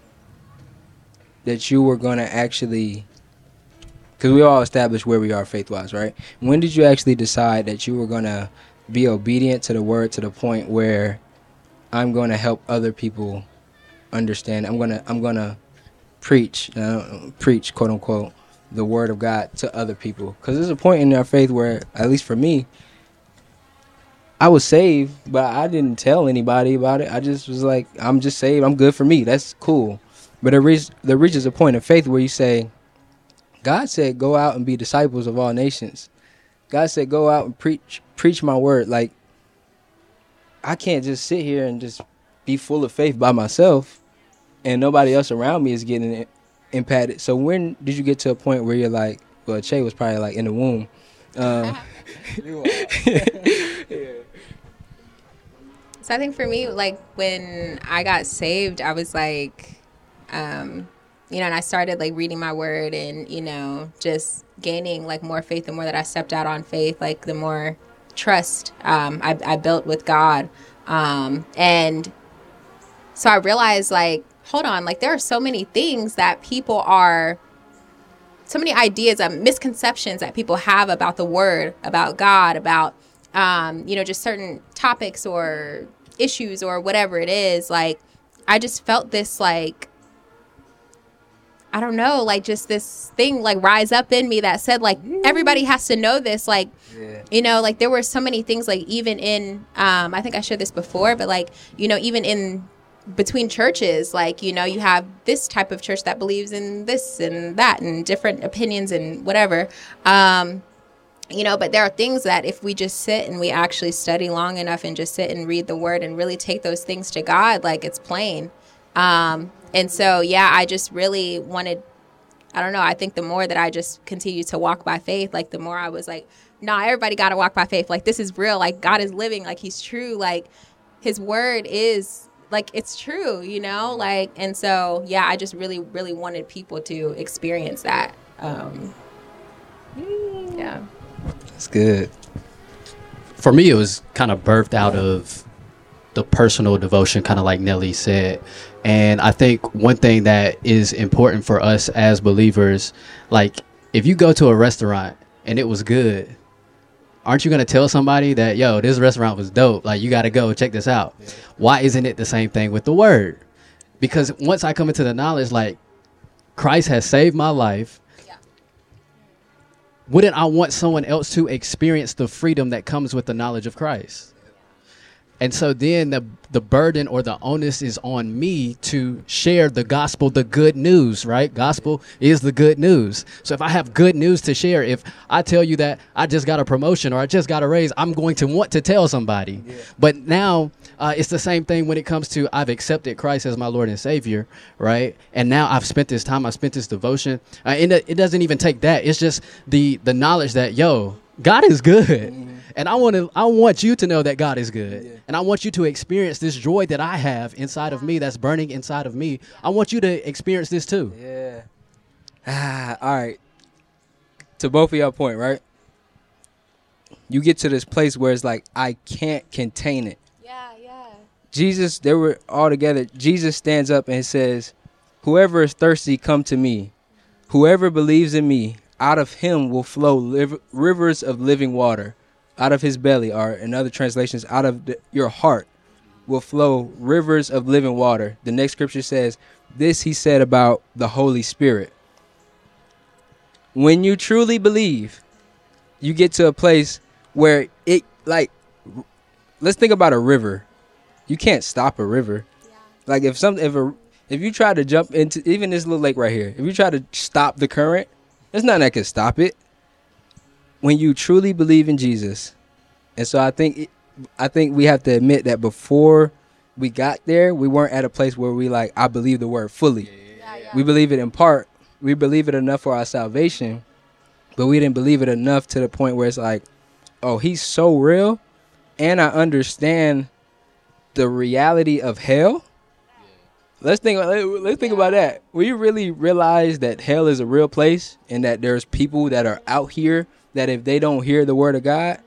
Speaker 3: that you were going to actually, because we all established where we are faith-wise, right? When did you actually decide that you were going to be obedient to the word to the point where I'm going to help other people understand? I'm going to preach, quote unquote, the word of God to other people. Because there's a point in our faith where, at least for me, I was saved, but I didn't tell anybody about it. I just was like, I'm just saved. I'm good for me. That's cool. But there reaches a point of faith where you say, God said, go out and be disciples of all nations. God said, go out and preach my word. Like, I can't just sit here and just be full of faith by myself and nobody else around me is getting impacted. So when did you get to a point where you're like, well, Che was probably like in the womb.
Speaker 1: So I think for me, like, when I got saved, I was like, you know, and I started like reading my word and, you know, just gaining like more faith. The more that I stepped out on faith, like the more trust I built with God. And so I realized, like, hold on, like there are so many things that so many ideas and misconceptions that people have about the word, about God, about, you know, just certain topics or issues or whatever it is. Like, I just felt this, like, I don't know, like just this thing like rise up in me that said, like, everybody has to know this. Like, you know, like there were so many things, like even in, I think I shared this before, but like, you know, even in between churches, like, you know, you have this type of church that believes in this and that and different opinions and whatever. You know, but there are things that if we just sit and we actually study long enough and just sit and read the word and really take those things to God, like it's plain. And so, yeah, I just really wanted, I don't know, I think the more that I just continued to walk by faith, like the more I was like, nah, everybody got to walk by faith. Like, this is real. Like, God is living. Like, he's true. Like, his word is, like, it's true, you know? Like, and so, yeah, I just really, really wanted people to experience that. Yeah.
Speaker 3: That's good.
Speaker 4: For me, it was kind of birthed out of the personal devotion, kind of like Nelly said. And I think one thing that is important for us as believers, like if you go to a restaurant and it was good, aren't you going to tell somebody that, yo, this restaurant was dope? Like, you got to go check this out. Yeah. Why isn't it the same thing with the word? Because once I come into the knowledge, like, Christ has saved my life, wouldn't I want someone else to experience the freedom that comes with the knowledge of Christ? And so then the burden or the onus is on me to share the gospel, the good news, right? Gospel is the good news. So if I have good news to share, if I tell you that I just got a promotion or I just got a raise, I'm going to want to tell somebody. Yeah. But now it's the same thing when it comes to I've accepted Christ as my Lord and Savior, right? And now I've spent this time, I've spent this devotion. And it doesn't even take that. It's just the knowledge that, yo, God is good. Mm-hmm. And I want you to know that God is good. Yeah. And I want you to experience this joy that I have inside of me, that's burning inside of me. I want you to experience this too.
Speaker 3: Yeah. All right. To both of y'all point, right? You get to this place where it's like, I can't contain it.
Speaker 1: Yeah, yeah.
Speaker 3: Jesus, they were all together. Jesus stands up and says, whoever is thirsty, come to me. Whoever believes in me, out of him will flow rivers of living water. Out of his belly, or in other translations, out of your heart will flow rivers of living water. The next scripture says, this he said about the Holy Spirit. When you truly believe, you get to a place where it, like, let's think about a river. You can't stop a river. Yeah. Like if you try to jump into even this little lake right here, if you try to stop the current, there's nothing that can stop it. When you truly believe in Jesus, and so I think we have to admit that before we got there, we weren't at a place where we like, I believe the word fully. Yeah. We believe it in part. We believe it enough for our salvation, but we didn't believe it enough to the point where it's like, oh, he's so real, and I understand the reality of hell. Let's think about that. Will you really realize that hell is a real place and that there's people that are out here that if they don't hear the word of God,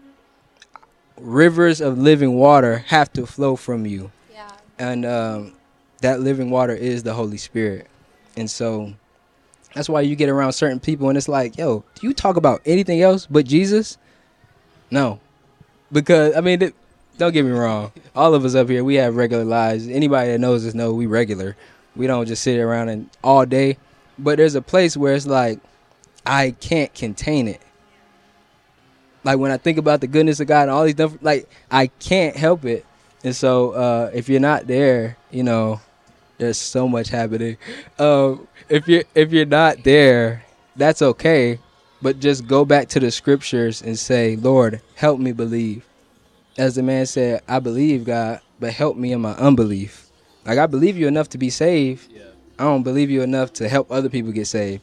Speaker 3: rivers of living water have to flow from you. Yeah. And that living water is the Holy Spirit. And so that's why you get around certain people and it's like, yo, do you talk about anything else but Jesus? No. Because, I mean, don't get me wrong. All of us up here, we have regular lives. Anybody that knows us know we regular. We don't just sit around and all day. But there's a place where it's like, I can't contain it. Like when I think about the goodness of God and all these different, like I can't help it. And so if you're not there, you know, there's so much happening. If you're not there, that's okay. But just go back to the scriptures and say, Lord, help me believe. As the man said, I believe, God, but help me in my unbelief. Like I believe you enough to be saved. Yeah. I don't believe you enough to help other people get saved.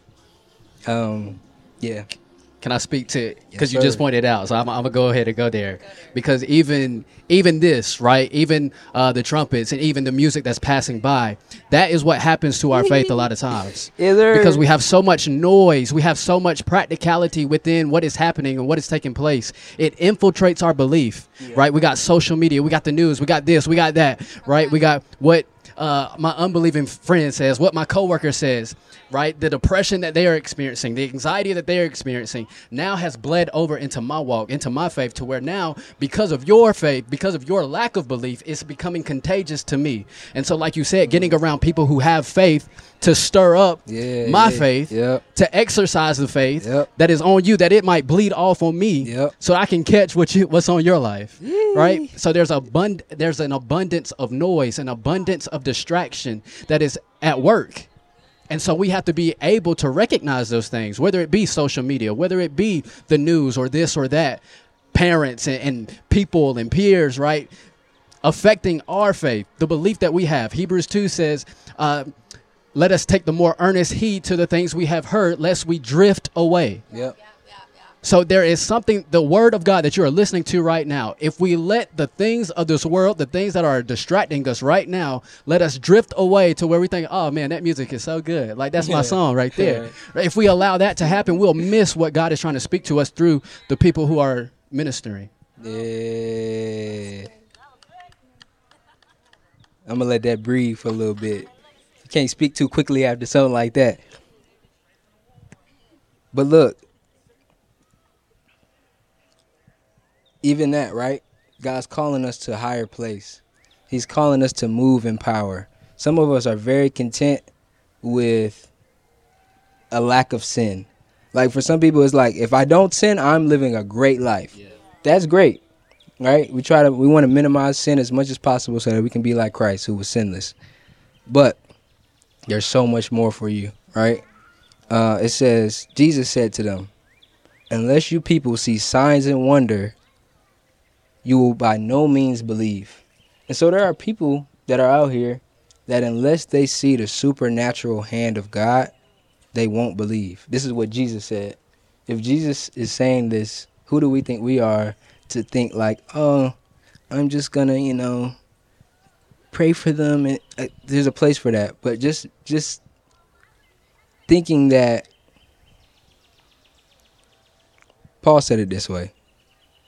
Speaker 3: Yeah.
Speaker 4: Can I speak to, because you just pointed out, so I'm going to go ahead and go there. Because even this, right, even the trumpets and even the music that's passing by, that is what happens to our faith a lot of times. Because we have so much noise, we have so much practicality within what is happening and what is taking place. It infiltrates our belief, right? We got social media, we got the news, we got this, we got that, right? We got what my unbelieving friend says, what my coworker says, right? The depression that they are experiencing, the anxiety that they are experiencing now has bled over into my walk, into my faith, to where now, because of your faith, because of your lack of belief, it's becoming contagious to me. And so, like you said, getting around people who have faith to stir up my faith, to exercise the faith that is on you, that it might bleed off on me, so I can catch what's on your life, right? So there's an abundance of noise, an abundance of distraction that is at work. And so we have to be able to recognize those things, whether it be social media, whether it be the news or this or that, parents and people and peers, right, affecting our faith, the belief that we have. Hebrews 2 says, let us take the more earnest heed to the things we have heard, lest we drift away. Yep. So there is something, the word of God that you are listening to right now, if we let the things of this world, the things that are distracting us right now, let us drift away to where we think, oh man, that music is so good. Like that's my song right there. If we allow that to happen, we'll miss what God is trying to speak to us through the people who are ministering.
Speaker 3: Yeah. I'm going to let that breathe for a little bit. You can't speak too quickly after something like that. But look, even that, right? God's calling us to a higher place. He's calling us to move in power. Some of us are very content with a lack of sin. Like for some people, it's like, if I don't sin, I'm living a great life. Yeah. That's great, right? We want to minimize sin as much as possible so that we can be like Christ, who was sinless. But there's so much more for you, right? It says, Jesus said to them, unless you people see signs and wonder, you will by no means believe. And so there are people that are out here that unless they see the supernatural hand of God, they won't believe. This is what Jesus said. If Jesus is saying this, who do we think we are to think like, oh, I'm just going to, pray for them. And there's a place for that. But just thinking that, Paul said it this way.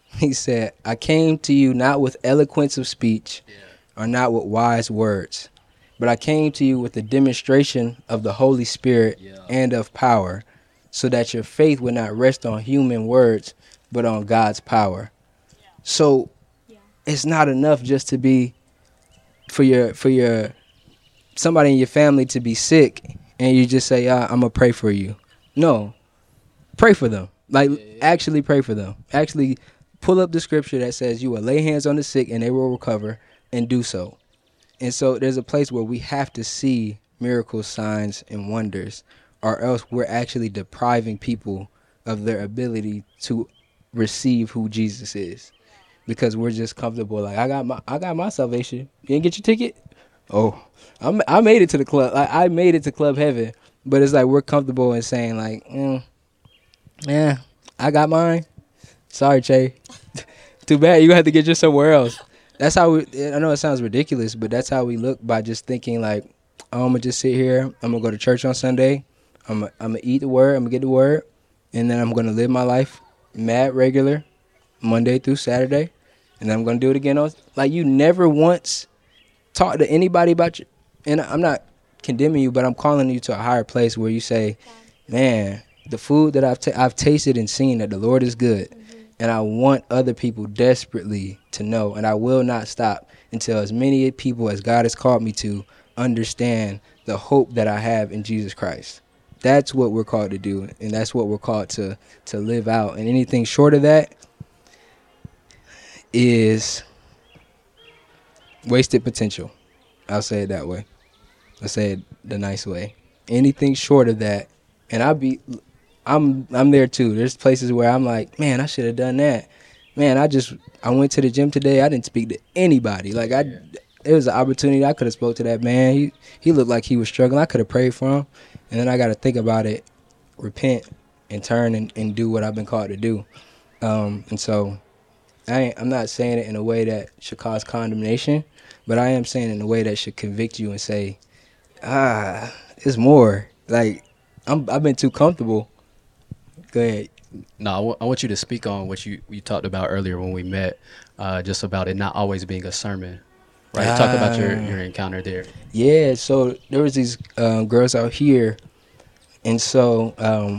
Speaker 3: He said, I came to you not with eloquence of speech or not with wise words, but I came to you with the demonstration of the Holy Spirit and of power, so that your faith would not rest on human words, but on God's power. So it's not enough just to be for your somebody in your family to be sick and you just say, I'm gonna pray for you. No, pray for them. Like, actually pray for them. Actually pull up the scripture that says you will lay hands on the sick and they will recover, and do so. And so there's a place where we have to see miracles, signs, and wonders, or else we're actually depriving people of their ability to receive who Jesus is, because we're just comfortable. Like, I got my salvation. You didn't get your ticket? Oh, I made it to the club. I made it to club heaven. But it's like we're comfortable in saying like, yeah, I got mine. Sorry, Che. Too bad. You have to get yours somewhere else. That's how we. I know it sounds ridiculous, but that's how we look, by just thinking like, oh, I'm gonna just sit here. I'm gonna go to church on Sunday. I'm gonna eat the word. I'm gonna get the word, and then I'm gonna live my life mad regular, Monday through Saturday, and then I'm gonna do it again on. Like, you never once talk to anybody about you. And I'm not condemning you, but I'm calling you to a higher place where you say, man, the food that I've tasted and seen that the Lord is good. And I want other people desperately to know, and I will not stop until as many people as God has called me to understand the hope that I have in Jesus Christ. That's what we're called to do, and that's what we're called to live out. And anything short of that is wasted potential. I'll say it that way. I'll say it the nice way. Anything short of that, and I'm there too. There's places where I'm like, man, I should have done that. Man, I went to the gym today. I didn't speak to anybody. Like, it was an opportunity. I could have spoke to that man. He looked like he was struggling. I could have prayed for him. And then I got to think about it, repent, and turn and do what I've been called to do. And so I'm not saying it in a way that should cause condemnation, but I am saying it in a way that should convict you and say, it's more. Like, I've been too comfortable. Go ahead.
Speaker 4: No, I want you to speak on what you talked about earlier when we met, just about it not always being a sermon, right? Talk about your encounter there.
Speaker 3: Yeah, so there was these girls out here, and so,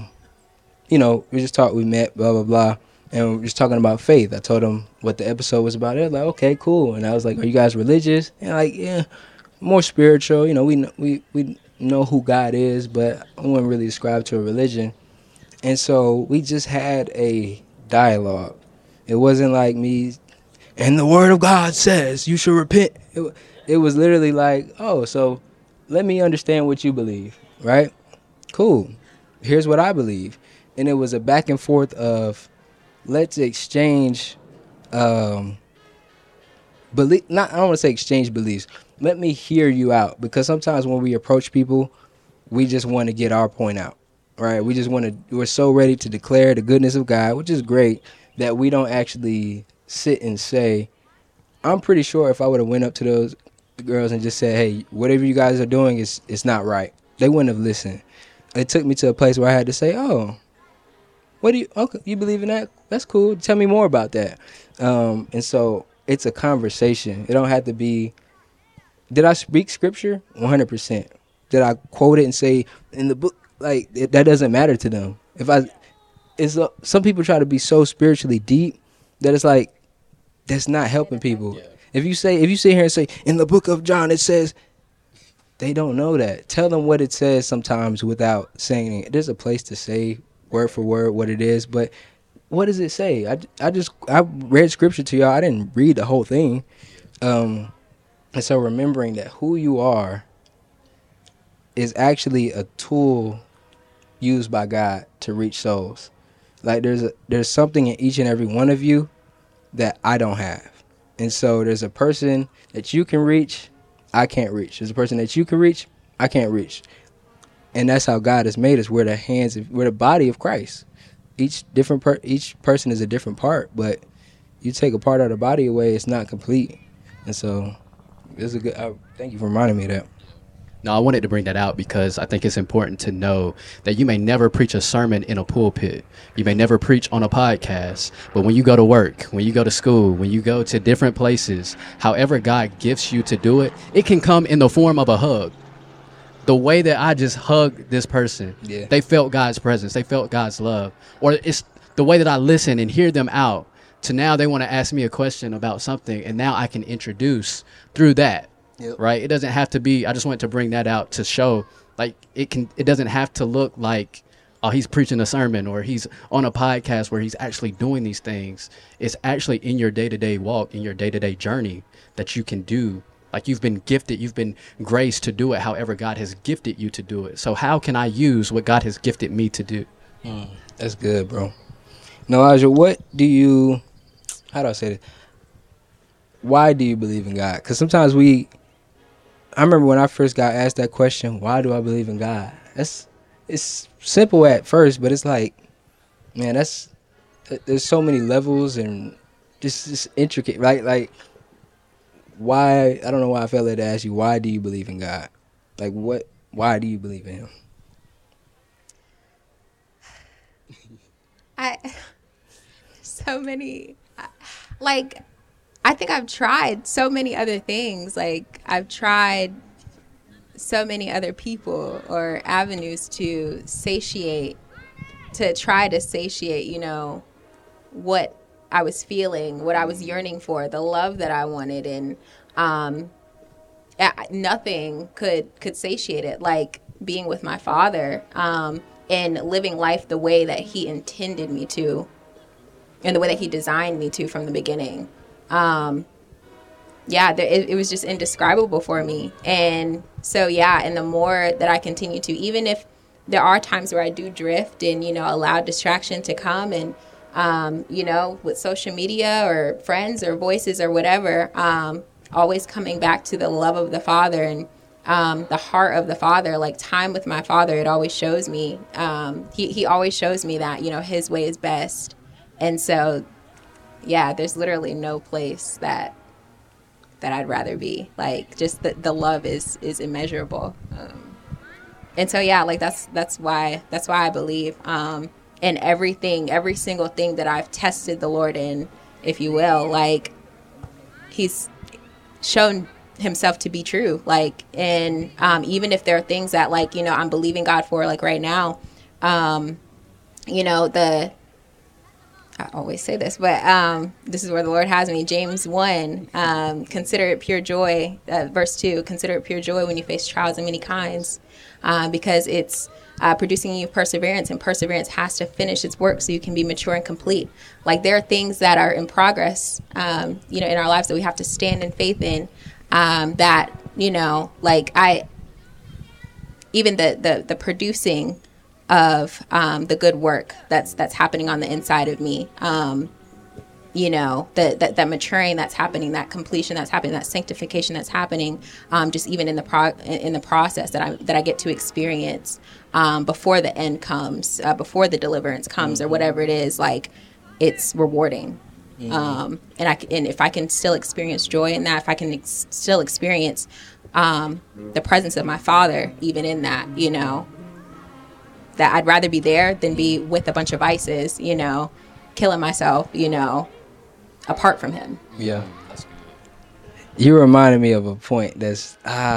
Speaker 3: we met, blah, blah, blah, and we were just talking about faith. I told them what the episode was about. They're like, okay, cool. And I was like, are you guys religious? And like, yeah, more spiritual. We know who God is, but I wouldn't really ascribe to a religion. And so we just had a dialogue. It wasn't like me, and the word of God says you should repent. It was literally like, oh, so let me understand what you believe, right? Cool. Here's what I believe. And it was a back and forth of, let's exchange belief. I don't want to say exchange beliefs. Let me hear you out, because sometimes when we approach people, we just want to get our point out. Right, we're so ready to declare the goodness of God, which is great, that we don't actually sit and say, I'm pretty sure if I would have went up to those girls and just said, hey, whatever you guys are doing is not right, they wouldn't have listened. It took me to a place where I had to say, oh, you believe in that? That's cool. Tell me more about that. And so it's a conversation. It don't have to be, did I speak scripture? 100%. Did I quote it and say in the book? Like, that doesn't matter to them. Some people try to be so spiritually deep that it's like, that's not helping people. Yeah. If you sit here and say, in the book of John it says, they don't know that. Tell them what it says sometimes without saying it. There's a place to say word for word what it is, but what does it say? I read scripture to y'all. I didn't read the whole thing. And so remembering that who you are is actually a tool used by God to reach souls. Like, there's something in each and every one of you that I don't have. And so there's a person that you can reach, I can't reach. There's a person that you can reach, I can't reach. And that's how God has made us. We're the body of Christ. Each person is a different part, but you take a part of the body away, it's not complete. And so it's a good. Thank you for reminding me of that.
Speaker 4: No, I wanted to bring that out because I think it's important to know that you may never preach a sermon in a pulpit. You may never preach on a podcast. But when you go to work, when you go to school, when you go to different places, however God gifts you to do it, it can come in the form of a hug. The way that I just hugged this person, they felt God's presence. They felt God's love. Or it's the way that I listen and hear them out to now they want to ask me a question about something. And now I can introduce through that. Yep. Right. It doesn't have to be. I just wanted to bring that out to show like it doesn't have to look like, oh, he's preaching a sermon or he's on a podcast where he's actually doing these things. It's actually in your day-to-day walk, in your day-to-day journey that you can do. Like you've been gifted, you've been graced to do it however God has gifted you to do it. So how can I use what God has gifted me to do?
Speaker 3: That's good, bro. Now, Elijah, how do I say this? Why do you believe in God? Because sometimes I remember when I first got asked that question, why do I believe in God? It's simple at first, but it's like, man, there's so many levels and just intricate, right? Like, why, I don't know why I felt like to ask you, why do you believe in God? Like, why do you believe in him?
Speaker 1: I think I've tried so many other things. Like, I've tried so many other people or avenues to try to satiate, you know, what I was feeling, what I was yearning for, the love that I wanted. And nothing could satiate it, like being with my father and living life the way that he intended me to and the way that he designed me to from the beginning. It was just indescribable for me. And so, and the more that I continue to, even if there are times where I do drift and, you know, allow distraction to come and, you know, with social media or friends or voices or whatever, always coming back to the love of the Father and the heart of the Father, like time with my Father, it always shows me, he always shows me that, you know, his way is best. And so, there's literally no place that I'd rather be. Like, just the love is immeasurable. And so, like that's why I believe in everything, every single thing that I've tested the Lord in, if you will, like he's shown himself to be true. Like, and even if there are things that, like, you know, I'm believing God for, like right now, you know, I always say this, but this is where the Lord has me. James 1, consider it pure joy, verse 2, consider it pure joy when you face trials of many kinds, because it's producing you perseverance, and perseverance has to finish its work so you can be mature and complete. Like, there are things that are in progress, you know, in our lives that we have to stand in faith in, that, you know, like even the producing of the good work that's happening on the inside of me, you know, that maturing that's happening, that completion that's happening, that sanctification that's happening, just even in the process that I get to experience before the end comes, before the deliverance comes, or whatever it is, like, it's rewarding. And if I can still experience joy in that, if I can still experience the presence of my Father even in that, you know, that I'd rather be there than be with a bunch of vices, you know, killing myself, you know, apart from him.
Speaker 3: Yeah. You reminded me of a point that's,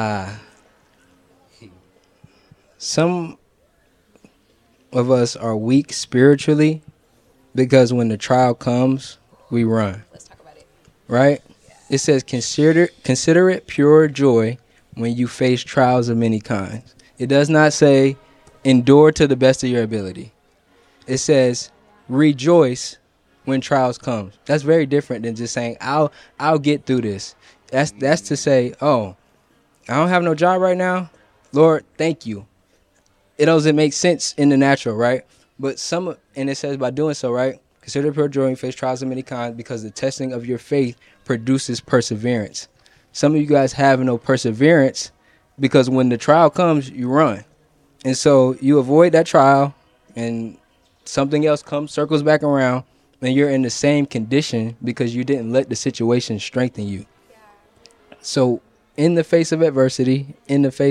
Speaker 3: some of us are weak spiritually because when the trial comes, we run.
Speaker 1: Let's talk about it.
Speaker 3: Right? Yeah. It says, consider it pure joy when you face trials of many kinds. It does not say, endure to the best of your ability. It says, rejoice when trials come. That's very different than just saying, I'll get through this. That's to say, oh, I don't have no job right now. Lord, thank you. It doesn't make sense in the natural, right? But and it says by doing so, right? Consider pure joy when you face trials of many kinds, because the testing of your faith produces perseverance. Some of you guys have no perseverance because when the trial comes, you run. And so you avoid that trial and something else circles back around, and you're in the same condition because you didn't let the situation strengthen you. Yeah. So in the face of adversity, in the face of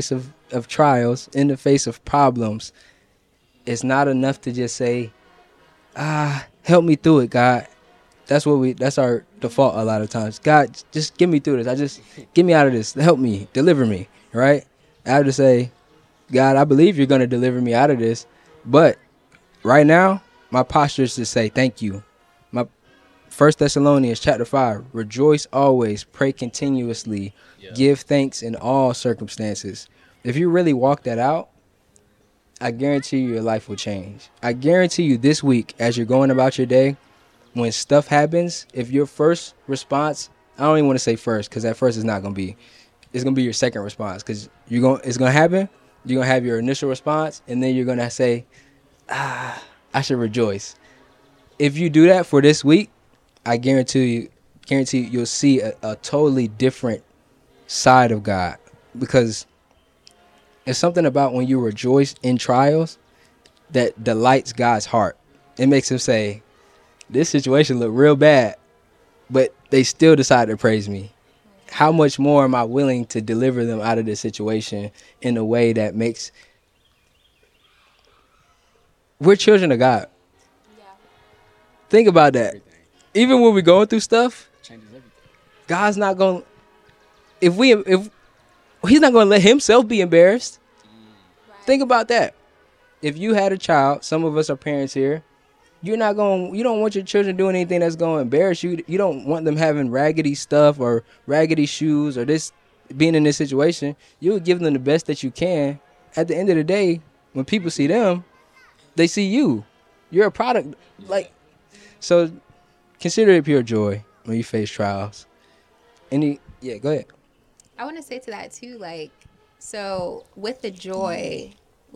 Speaker 3: of trials, in the face of problems, it's not enough to just say, help me through it, God. That's our default a lot of times. God, just get me through this. Get me out of this. Help me, deliver me, right? I have to say, God, I believe you're going to deliver me out of this. But right now, my posture is to say thank you. My 1 Thessalonians chapter 5, rejoice always, pray continuously, give thanks in all circumstances. If you really walk that out, I guarantee you your life will change. I guarantee you this week, as you're going about your day, when stuff happens, if your first response, I don't even want to say first, because at first it's not going to be. It's going to be your second response, because it's going to happen. You're going to have your initial response, and then you're going to say, I should rejoice. If you do that for this week, I guarantee you you'll see a totally different side of God, because it's something about when you rejoice in trials that delights God's heart. It makes him say, this situation looked real bad, but they still decided to praise me. How much more am I willing to deliver them out of this situation in a way that makes... We're children of God. Yeah. Think about that. Everything. Even when we're going through stuff, changes everything. God's not going... If he's not going to let himself be embarrassed. Right. Think about that. If you had a child, some of us are parents here, you don't want your children doing anything that's going to embarrass you. You don't want them having raggedy stuff or raggedy shoes or being in this situation. You would give them the best that you can. At the end of the day, when people see them, they see you. You're a product. So consider it pure joy when you face trials. Go ahead.
Speaker 1: I want to say to that too, so with the joy,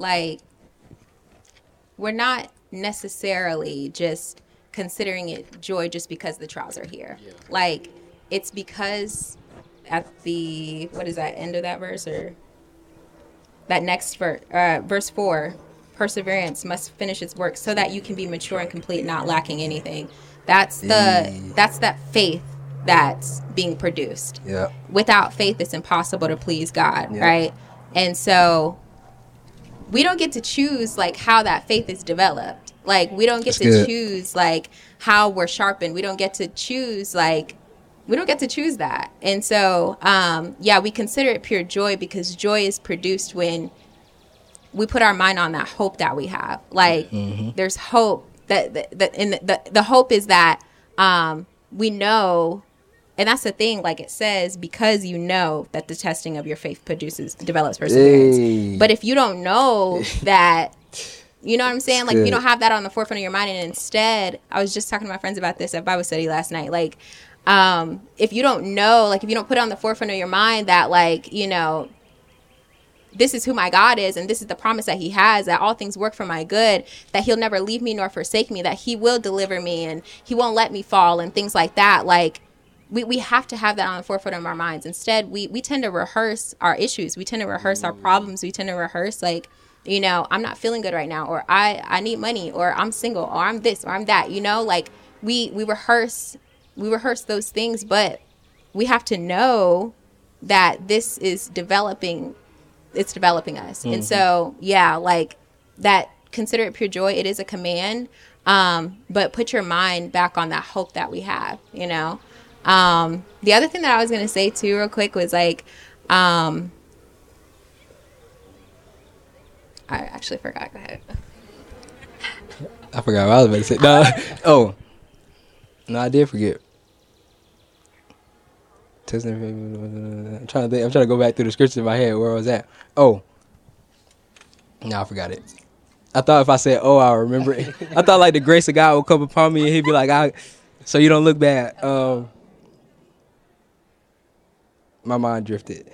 Speaker 1: we're not necessarily just considering it joy just because the trials are here. Yeah. It's because at the, what is that, end of that verse, or that next verse 4, perseverance must finish its work so that you can be mature and complete, not lacking anything. That's that faith that's being produced. Yeah. Without faith, it's impossible to please God, right? And so we don't get to choose how that faith is developed. We don't get to choose how we're sharpened. We don't get to choose that. And so we consider it pure joy because joy is produced when we put our mind on that hope that we have. There's hope the hope is that we know. And that's the thing, it says, because you know that the testing of your faith develops perseverance. Hey. But if you don't know that, you know what I'm saying? If you don't have that on the forefront of your mind, and instead, I was just talking to my friends about this at Bible study last night. If you don't know, if you don't put it on the forefront of your mind that, this is who my God is, and this is the promise that he has, that all things work for my good, that he'll never leave me nor forsake me, that he will deliver me, and he won't let me fall, and things like that, we have to have that on the forefront of our minds. Instead, we tend to rehearse our issues. We tend to rehearse our problems. We tend to rehearse, I'm not feeling good right now, or I need money, or I'm single, or I'm this, or I'm that, we rehearse those things, but we have to know that this is developing us. Mm-hmm. And so, that, consider it pure joy. It is a command, but put your mind back on that hope that we have, The other thing that I was going to say too real quick was I actually forgot. Go ahead.
Speaker 3: I forgot what I was about to say. No, I did forget. I'm trying to think. I'm trying to go back through the scriptures in my head where I was at. No, I forgot it. I thought if I said, I'll remember it. I thought the grace of God would come upon me and he'd be like, so you don't look bad. My mind drifted.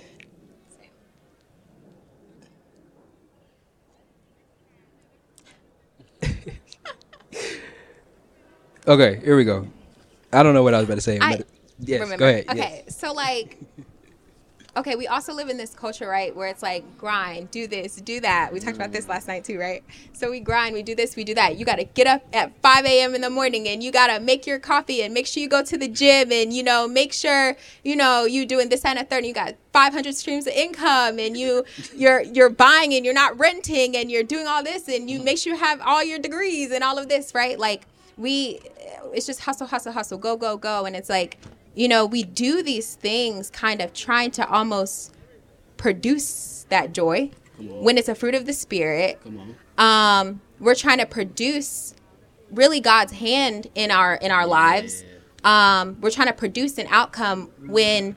Speaker 3: Okay, here we go. I don't know what I was about to say. Yes,
Speaker 1: remember.
Speaker 3: Go ahead.
Speaker 1: Okay, yes. So okay, we also live in this culture, right, where it's like grind, do this, do that. We talked about this last night too, right? So we grind, we do this, we do that. You got to get up at 5 a.m. in the morning, and you got to make your coffee, and make sure you go to the gym, and, you know, make sure, you know, you doing this and a third, and you got 500 streams of income, and you're buying, and you're not renting, and you're doing all this, and you make sure you have all your degrees and all of this, right? Like, it's just hustle, hustle, hustle, go, go, go. And it's like, you know, we do these things kind of trying to almost produce that joy when it's a fruit of the Spirit. We're trying to produce really God's hand in our lives. We're trying to produce an outcome when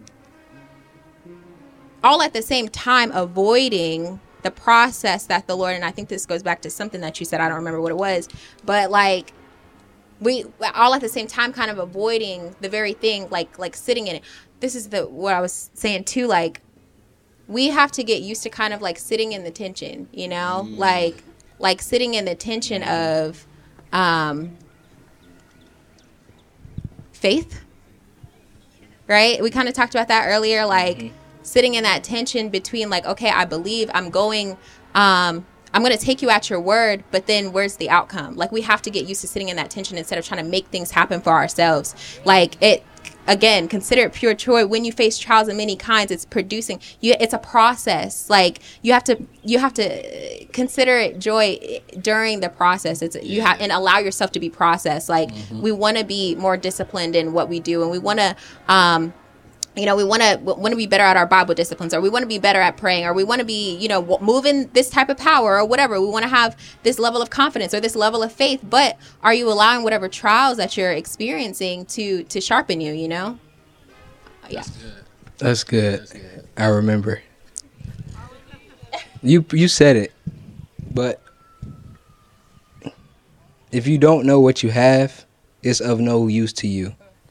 Speaker 1: all at the same time avoiding the process that the Lord, and I think this goes back to something that you said, I don't remember what it was, but like, we all at the same time kind of avoiding the very thing, like sitting in it. This is what I was saying too, like, we have to get used to kind of like sitting in the tension, you know, like sitting in the tension of faith, right? We kind of talked about that earlier, like sitting in that tension between like, okay, I believe, I'm going to take you at your word, but then where's the outcome? Like, we have to get used to sitting in that tension instead of trying to make things happen for ourselves. Like, again, consider it pure joy when you face trials of many kinds. It's producing you. It's a process. Like, you have to consider it joy during the process. And allow yourself to be processed. Like, we want to be more disciplined in what we do, and we want to, you know, we want to be better at our Bible disciplines, or we want to be better at praying, or we want to be, you know, moving this type of power or whatever. We want to have this level of confidence or this level of faith. But are you allowing whatever trials that you're experiencing to sharpen you, you know? Yeah.
Speaker 3: That's good. I remember. You said it. But if you don't know what you have, it's of no use to you.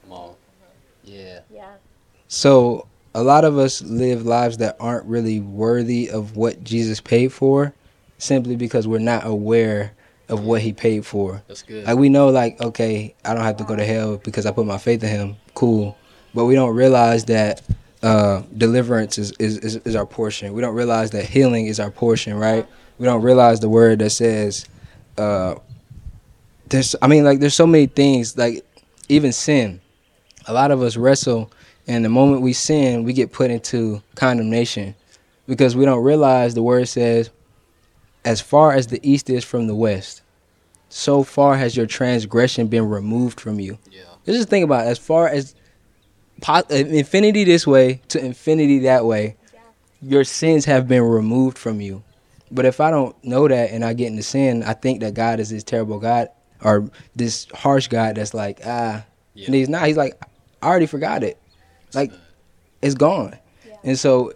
Speaker 3: So a lot of us live lives that aren't really worthy of what Jesus paid for, simply because we're not aware of what he paid for.
Speaker 4: That's good.
Speaker 3: Like, we know, like, okay, I don't have to go to hell because I put my faith in him. Cool. But we don't realize that deliverance is our portion. We don't realize that healing is our portion, right? We don't realize the word that says, there's so many things, like even sin. A lot of us wrestle, and the moment we sin, we get put into condemnation because we don't realize the word says, as far as the east is from the west, so far has your transgression been removed from you. Yeah. Just think about it, as far as infinity this way to infinity that way, your sins have been removed from you. But if I don't know that and I get into sin, I think that God is this terrible God or this harsh God that's like, and he's not. He's like, I already forgot it. Like, it's gone. Yeah. And so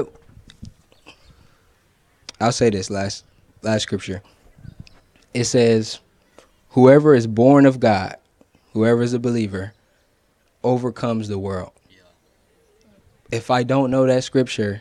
Speaker 3: I'll say this last scripture. It says, whoever is born of God, whoever is a believer, overcomes the world. Yeah. If I don't know that scripture,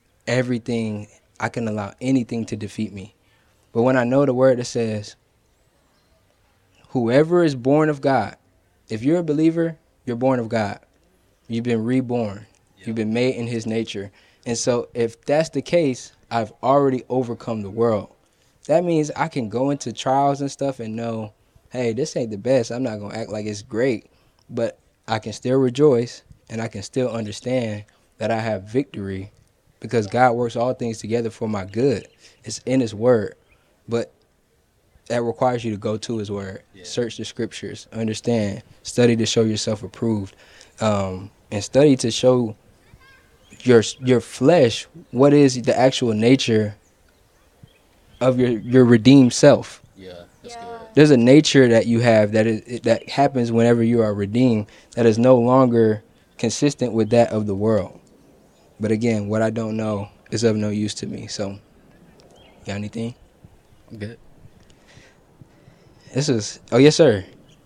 Speaker 3: I can allow anything to defeat me. But when I know the word that says, whoever is born of God, if you're a believer, you're born of God. You've been reborn. Yeah. You've been made in his nature. And so if that's the case, I've already overcome the world. That means I can go into trials and stuff and know, hey, this ain't the best. I'm not going to act like it's great. But I can still rejoice, and I can still understand that I have victory because God works all things together for my good. It's in his word. But that requires you to go to his word, search the scriptures, understand, study to show yourself approved. And study to show your flesh what is the actual nature of your redeemed self. Yeah, that's good. There's a nature that you have that happens whenever you are redeemed that is no longer consistent with that of the world. But again, what I don't know is of no use to me. So, got anything?
Speaker 4: I'm good.
Speaker 3: Oh, yes, sir.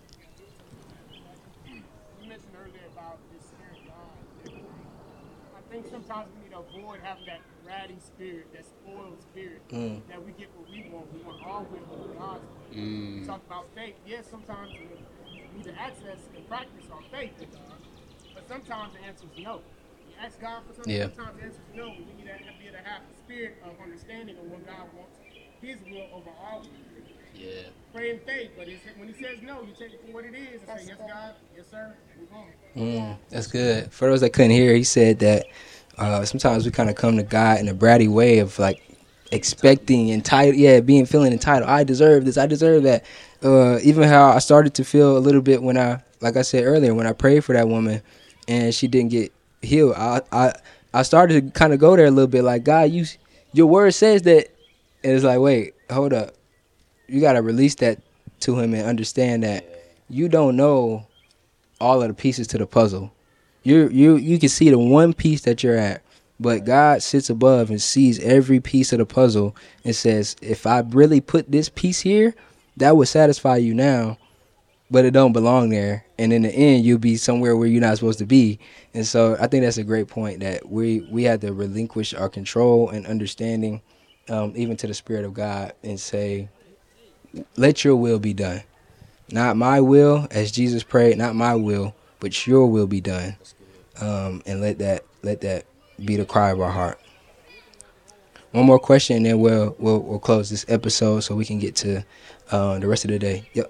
Speaker 5: Sometimes we need to avoid having that ratty spirit, that spoiled spirit, that we get what we want. We want our will, but God's will. We talk about faith. Yes, sometimes we need to access and practice our faith in God, but sometimes the answer is no. ask God for something,
Speaker 3: Yeah.
Speaker 5: sometimes the answer is no. We need to be able to have the spirit of understanding of what God wants, His will over our will.
Speaker 4: Yeah.
Speaker 5: Pray in faith, but when He says no, you take it for what it is and say, yes, God, yes, sir, move on.
Speaker 3: That's good. For those that couldn't hear, he said that sometimes we kind of come to God in a bratty way of like expecting entitled, feeling entitled. I deserve this. I deserve that. Even how I started to feel a little bit when like I said earlier, when I prayed for that woman and she didn't get healed. I started to kind of go there a little bit, like, God, your word says that, and it's like, wait, hold up, you got to release that to him and understand that you don't know all of the pieces to the puzzle. You can see the one piece that you're at, but God sits above and sees every piece of the puzzle and says, if I really put this piece here, that would satisfy you now, but it don't belong there. And in the end, you'll be somewhere where you're not supposed to be. And so I think that's a great point, that we have to relinquish our control and understanding, even to the Spirit of God, and say, let your will be done. Not my will, as Jesus prayed, not my will, but your will be done. And let that be the cry of our heart. One more question, and then we'll close this episode so we can get to the rest of the day. Yep.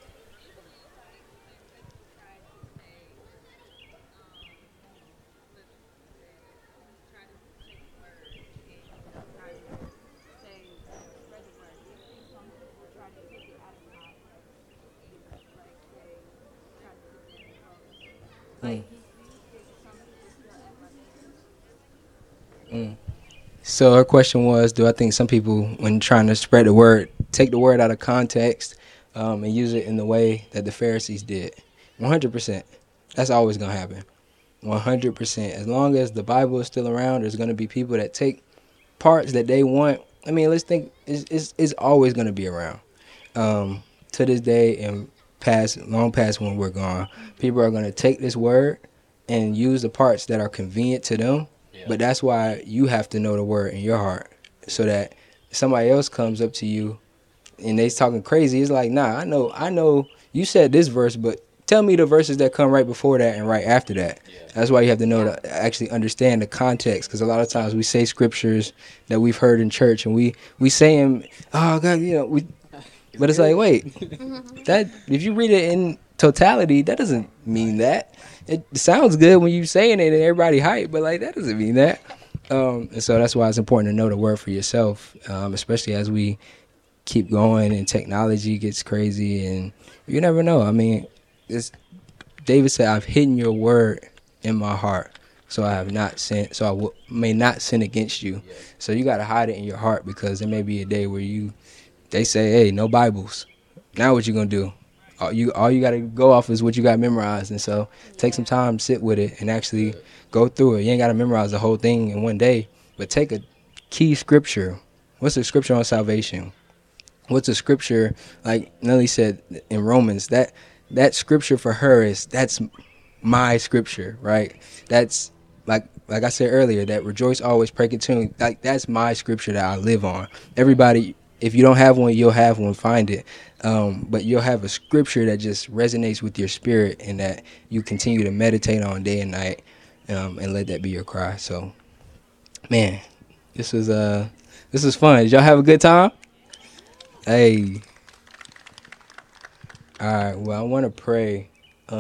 Speaker 3: So her question was, do I think some people, when trying to spread the word, take the word out of context and use it in the way that the Pharisees did? 100%. That's always going to happen. 100%. As long as the Bible is still around, there's going to be people that take parts that they want. I mean, let's think, it's always going to be around. To this day and long past when we're gone, people are going to take this word and use the parts that are convenient to them. But that's why you have to know the word in your heart, so that somebody else comes up to you and they's talking crazy. It's like, nah, I know you said this verse, but tell me the verses that come right before that and right after that. That's why you have to know to actually understand the context, because a lot of times we say scriptures that we've heard in church and we say them, oh God, but it's like, wait, that if you read it in totality, that doesn't mean that. It sounds good when you saying it and everybody hype, but like that doesn't mean that. And so that's why it's important to know the word for yourself, especially as we keep going and technology gets crazy, and you never know. I mean, David said, "I've hidden your word in my heart, so I have not sinned, so I may not sin against you." Yeah. So you got to hide it in your heart, because there may be a day where they say, "Hey, no Bibles." Now what you gonna do? All you got to go off is what you got memorized. And so take some time, sit with it, and actually go through it. You ain't got to memorize the whole thing in one day, but take a key scripture. What's the scripture on salvation? What's a scripture, like Nelly said in Romans, that scripture for her that's my scripture, right? That's like I said earlier, that rejoice always, pray continually. Like that's my scripture that I live on. Everybody, if you don't have one, you'll have one, find it. But you'll have a scripture that just resonates with your spirit and that you continue to meditate on day and night, and let that be your cry. So, man, this was fun. Did y'all have a good time? Hey. All right. Well, I want to pray.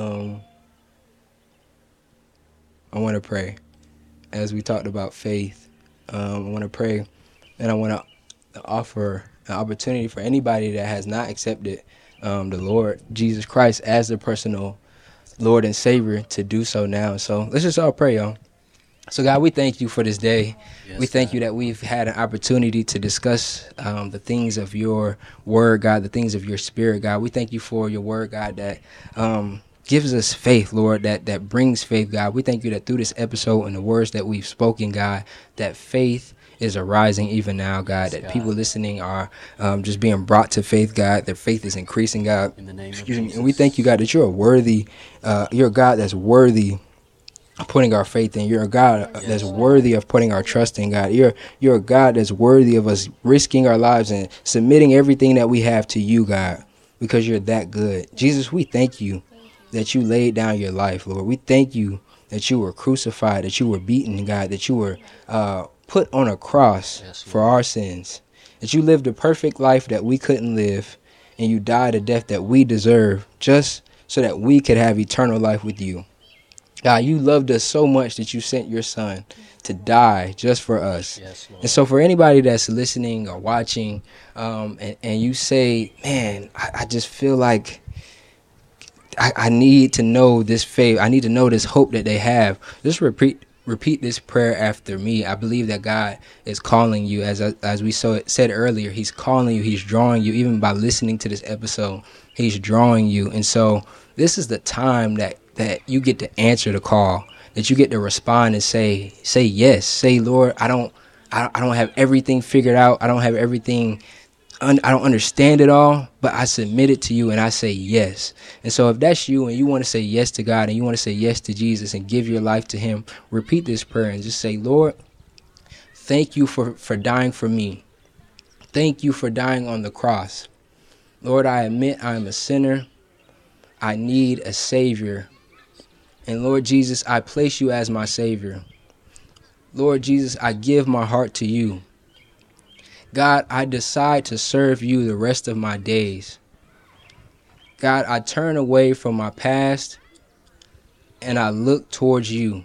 Speaker 3: As we talked about faith. I want to pray, and I want to offer an opportunity for anybody that has not accepted the Lord Jesus Christ as their personal Lord and Savior to do so now. So let's just all pray, y'all. So God, we thank you for this day. Yes, we thank you that we've had an opportunity to discuss the things of your word, God, the things of your spirit, God. We thank you for your word, God, that gives us faith, Lord, that brings faith, God. We thank you that through this episode and the words that we've spoken, God, that faith is arising even now, God, that people listening are just being brought to faith, God. Their faith is increasing, God. In the name of Jesus. And we thank you, God, that you're a God that's worthy of putting our faith in. You're a God that's worthy of putting our trust in, God. You're a God that's worthy of us risking our lives and submitting everything that we have to you, God, because you're that good. Jesus, we thank you that you laid down your life, Lord. We thank you that you were crucified, that you were beaten, God, that you were put on a cross for our sins, that you lived a perfect life that we couldn't live, and you died a death that we deserve just so that we could have eternal life with you. God, you loved us so much that you sent your son to die just for us.
Speaker 4: Yes, Lord.
Speaker 3: And so for anybody that's listening or watching, and you say, man, I just feel like I need to know this faith. I need to know this hope that they have. Just repeat this prayer after me. I believe that God is calling you, as we said earlier. He's calling you. He's drawing you. Even by listening to this episode, he's drawing you. And so this is the time that you get to answer the call, that you get to respond and say yes. Say, Lord, I don't have everything figured out. I don't have everything. I don't understand it all, but I submit it to you and I say yes. And so if that's you and you want to say yes to God and you want to say yes to Jesus and give your life to him, repeat this prayer and just say, Lord, thank you for dying for me. Thank you for dying on the cross. Lord, I admit I am a sinner. I need a Savior. And Lord Jesus, I place you as my Savior. Lord Jesus, I give my heart to you. God, I decide to serve you the rest of my days. God, I turn away from my past and I look towards you.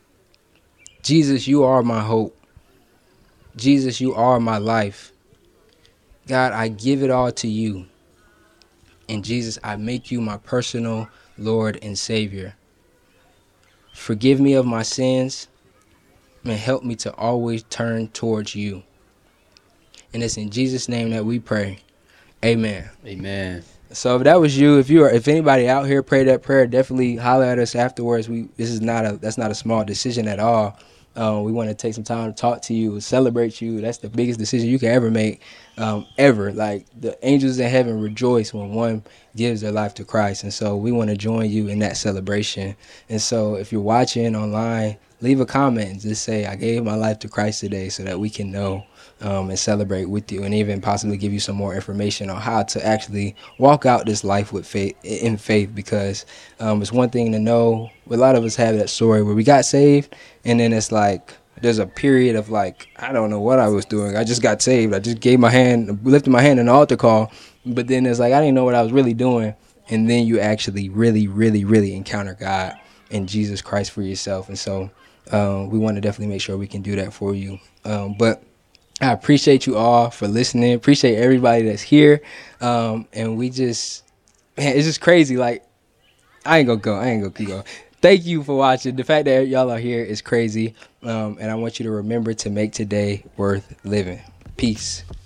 Speaker 3: Jesus, you are my hope. Jesus, you are my life. God, I give it all to you. And Jesus, I make you my personal Lord and Savior. Forgive me of my sins and help me to always turn towards you. And it's in Jesus' name that we pray. Amen.
Speaker 4: Amen.
Speaker 3: So if that was you, if anybody out here prayed that prayer, definitely holler at us afterwards. That's not a small decision at all. We want to take some time to talk to you, celebrate you. That's the biggest decision you can ever make, ever. Like the angels in heaven rejoice when one gives their life to Christ. And so we want to join you in that celebration. And so if you're watching online, leave a comment and just say, I gave my life to Christ today, so that we can know and celebrate with you, and even possibly give you some more information on how to actually walk out this life with faith, because it's one thing to know. A lot of us have that story where we got saved, and then it's like there's a period of like, I don't know what I was doing. I just got saved. I just lifted my hand in an altar call, but then it's like I didn't know what I was really doing. And then you actually really, really, really encounter God and Jesus Christ for yourself. And so we want to definitely make sure we can do that for you. But I appreciate you all for listening. Appreciate everybody that's here. And it's just crazy. Like, I ain't gonna keep going. Thank you for watching. The fact that y'all are here is crazy. And I want you to remember to make today worth living. Peace.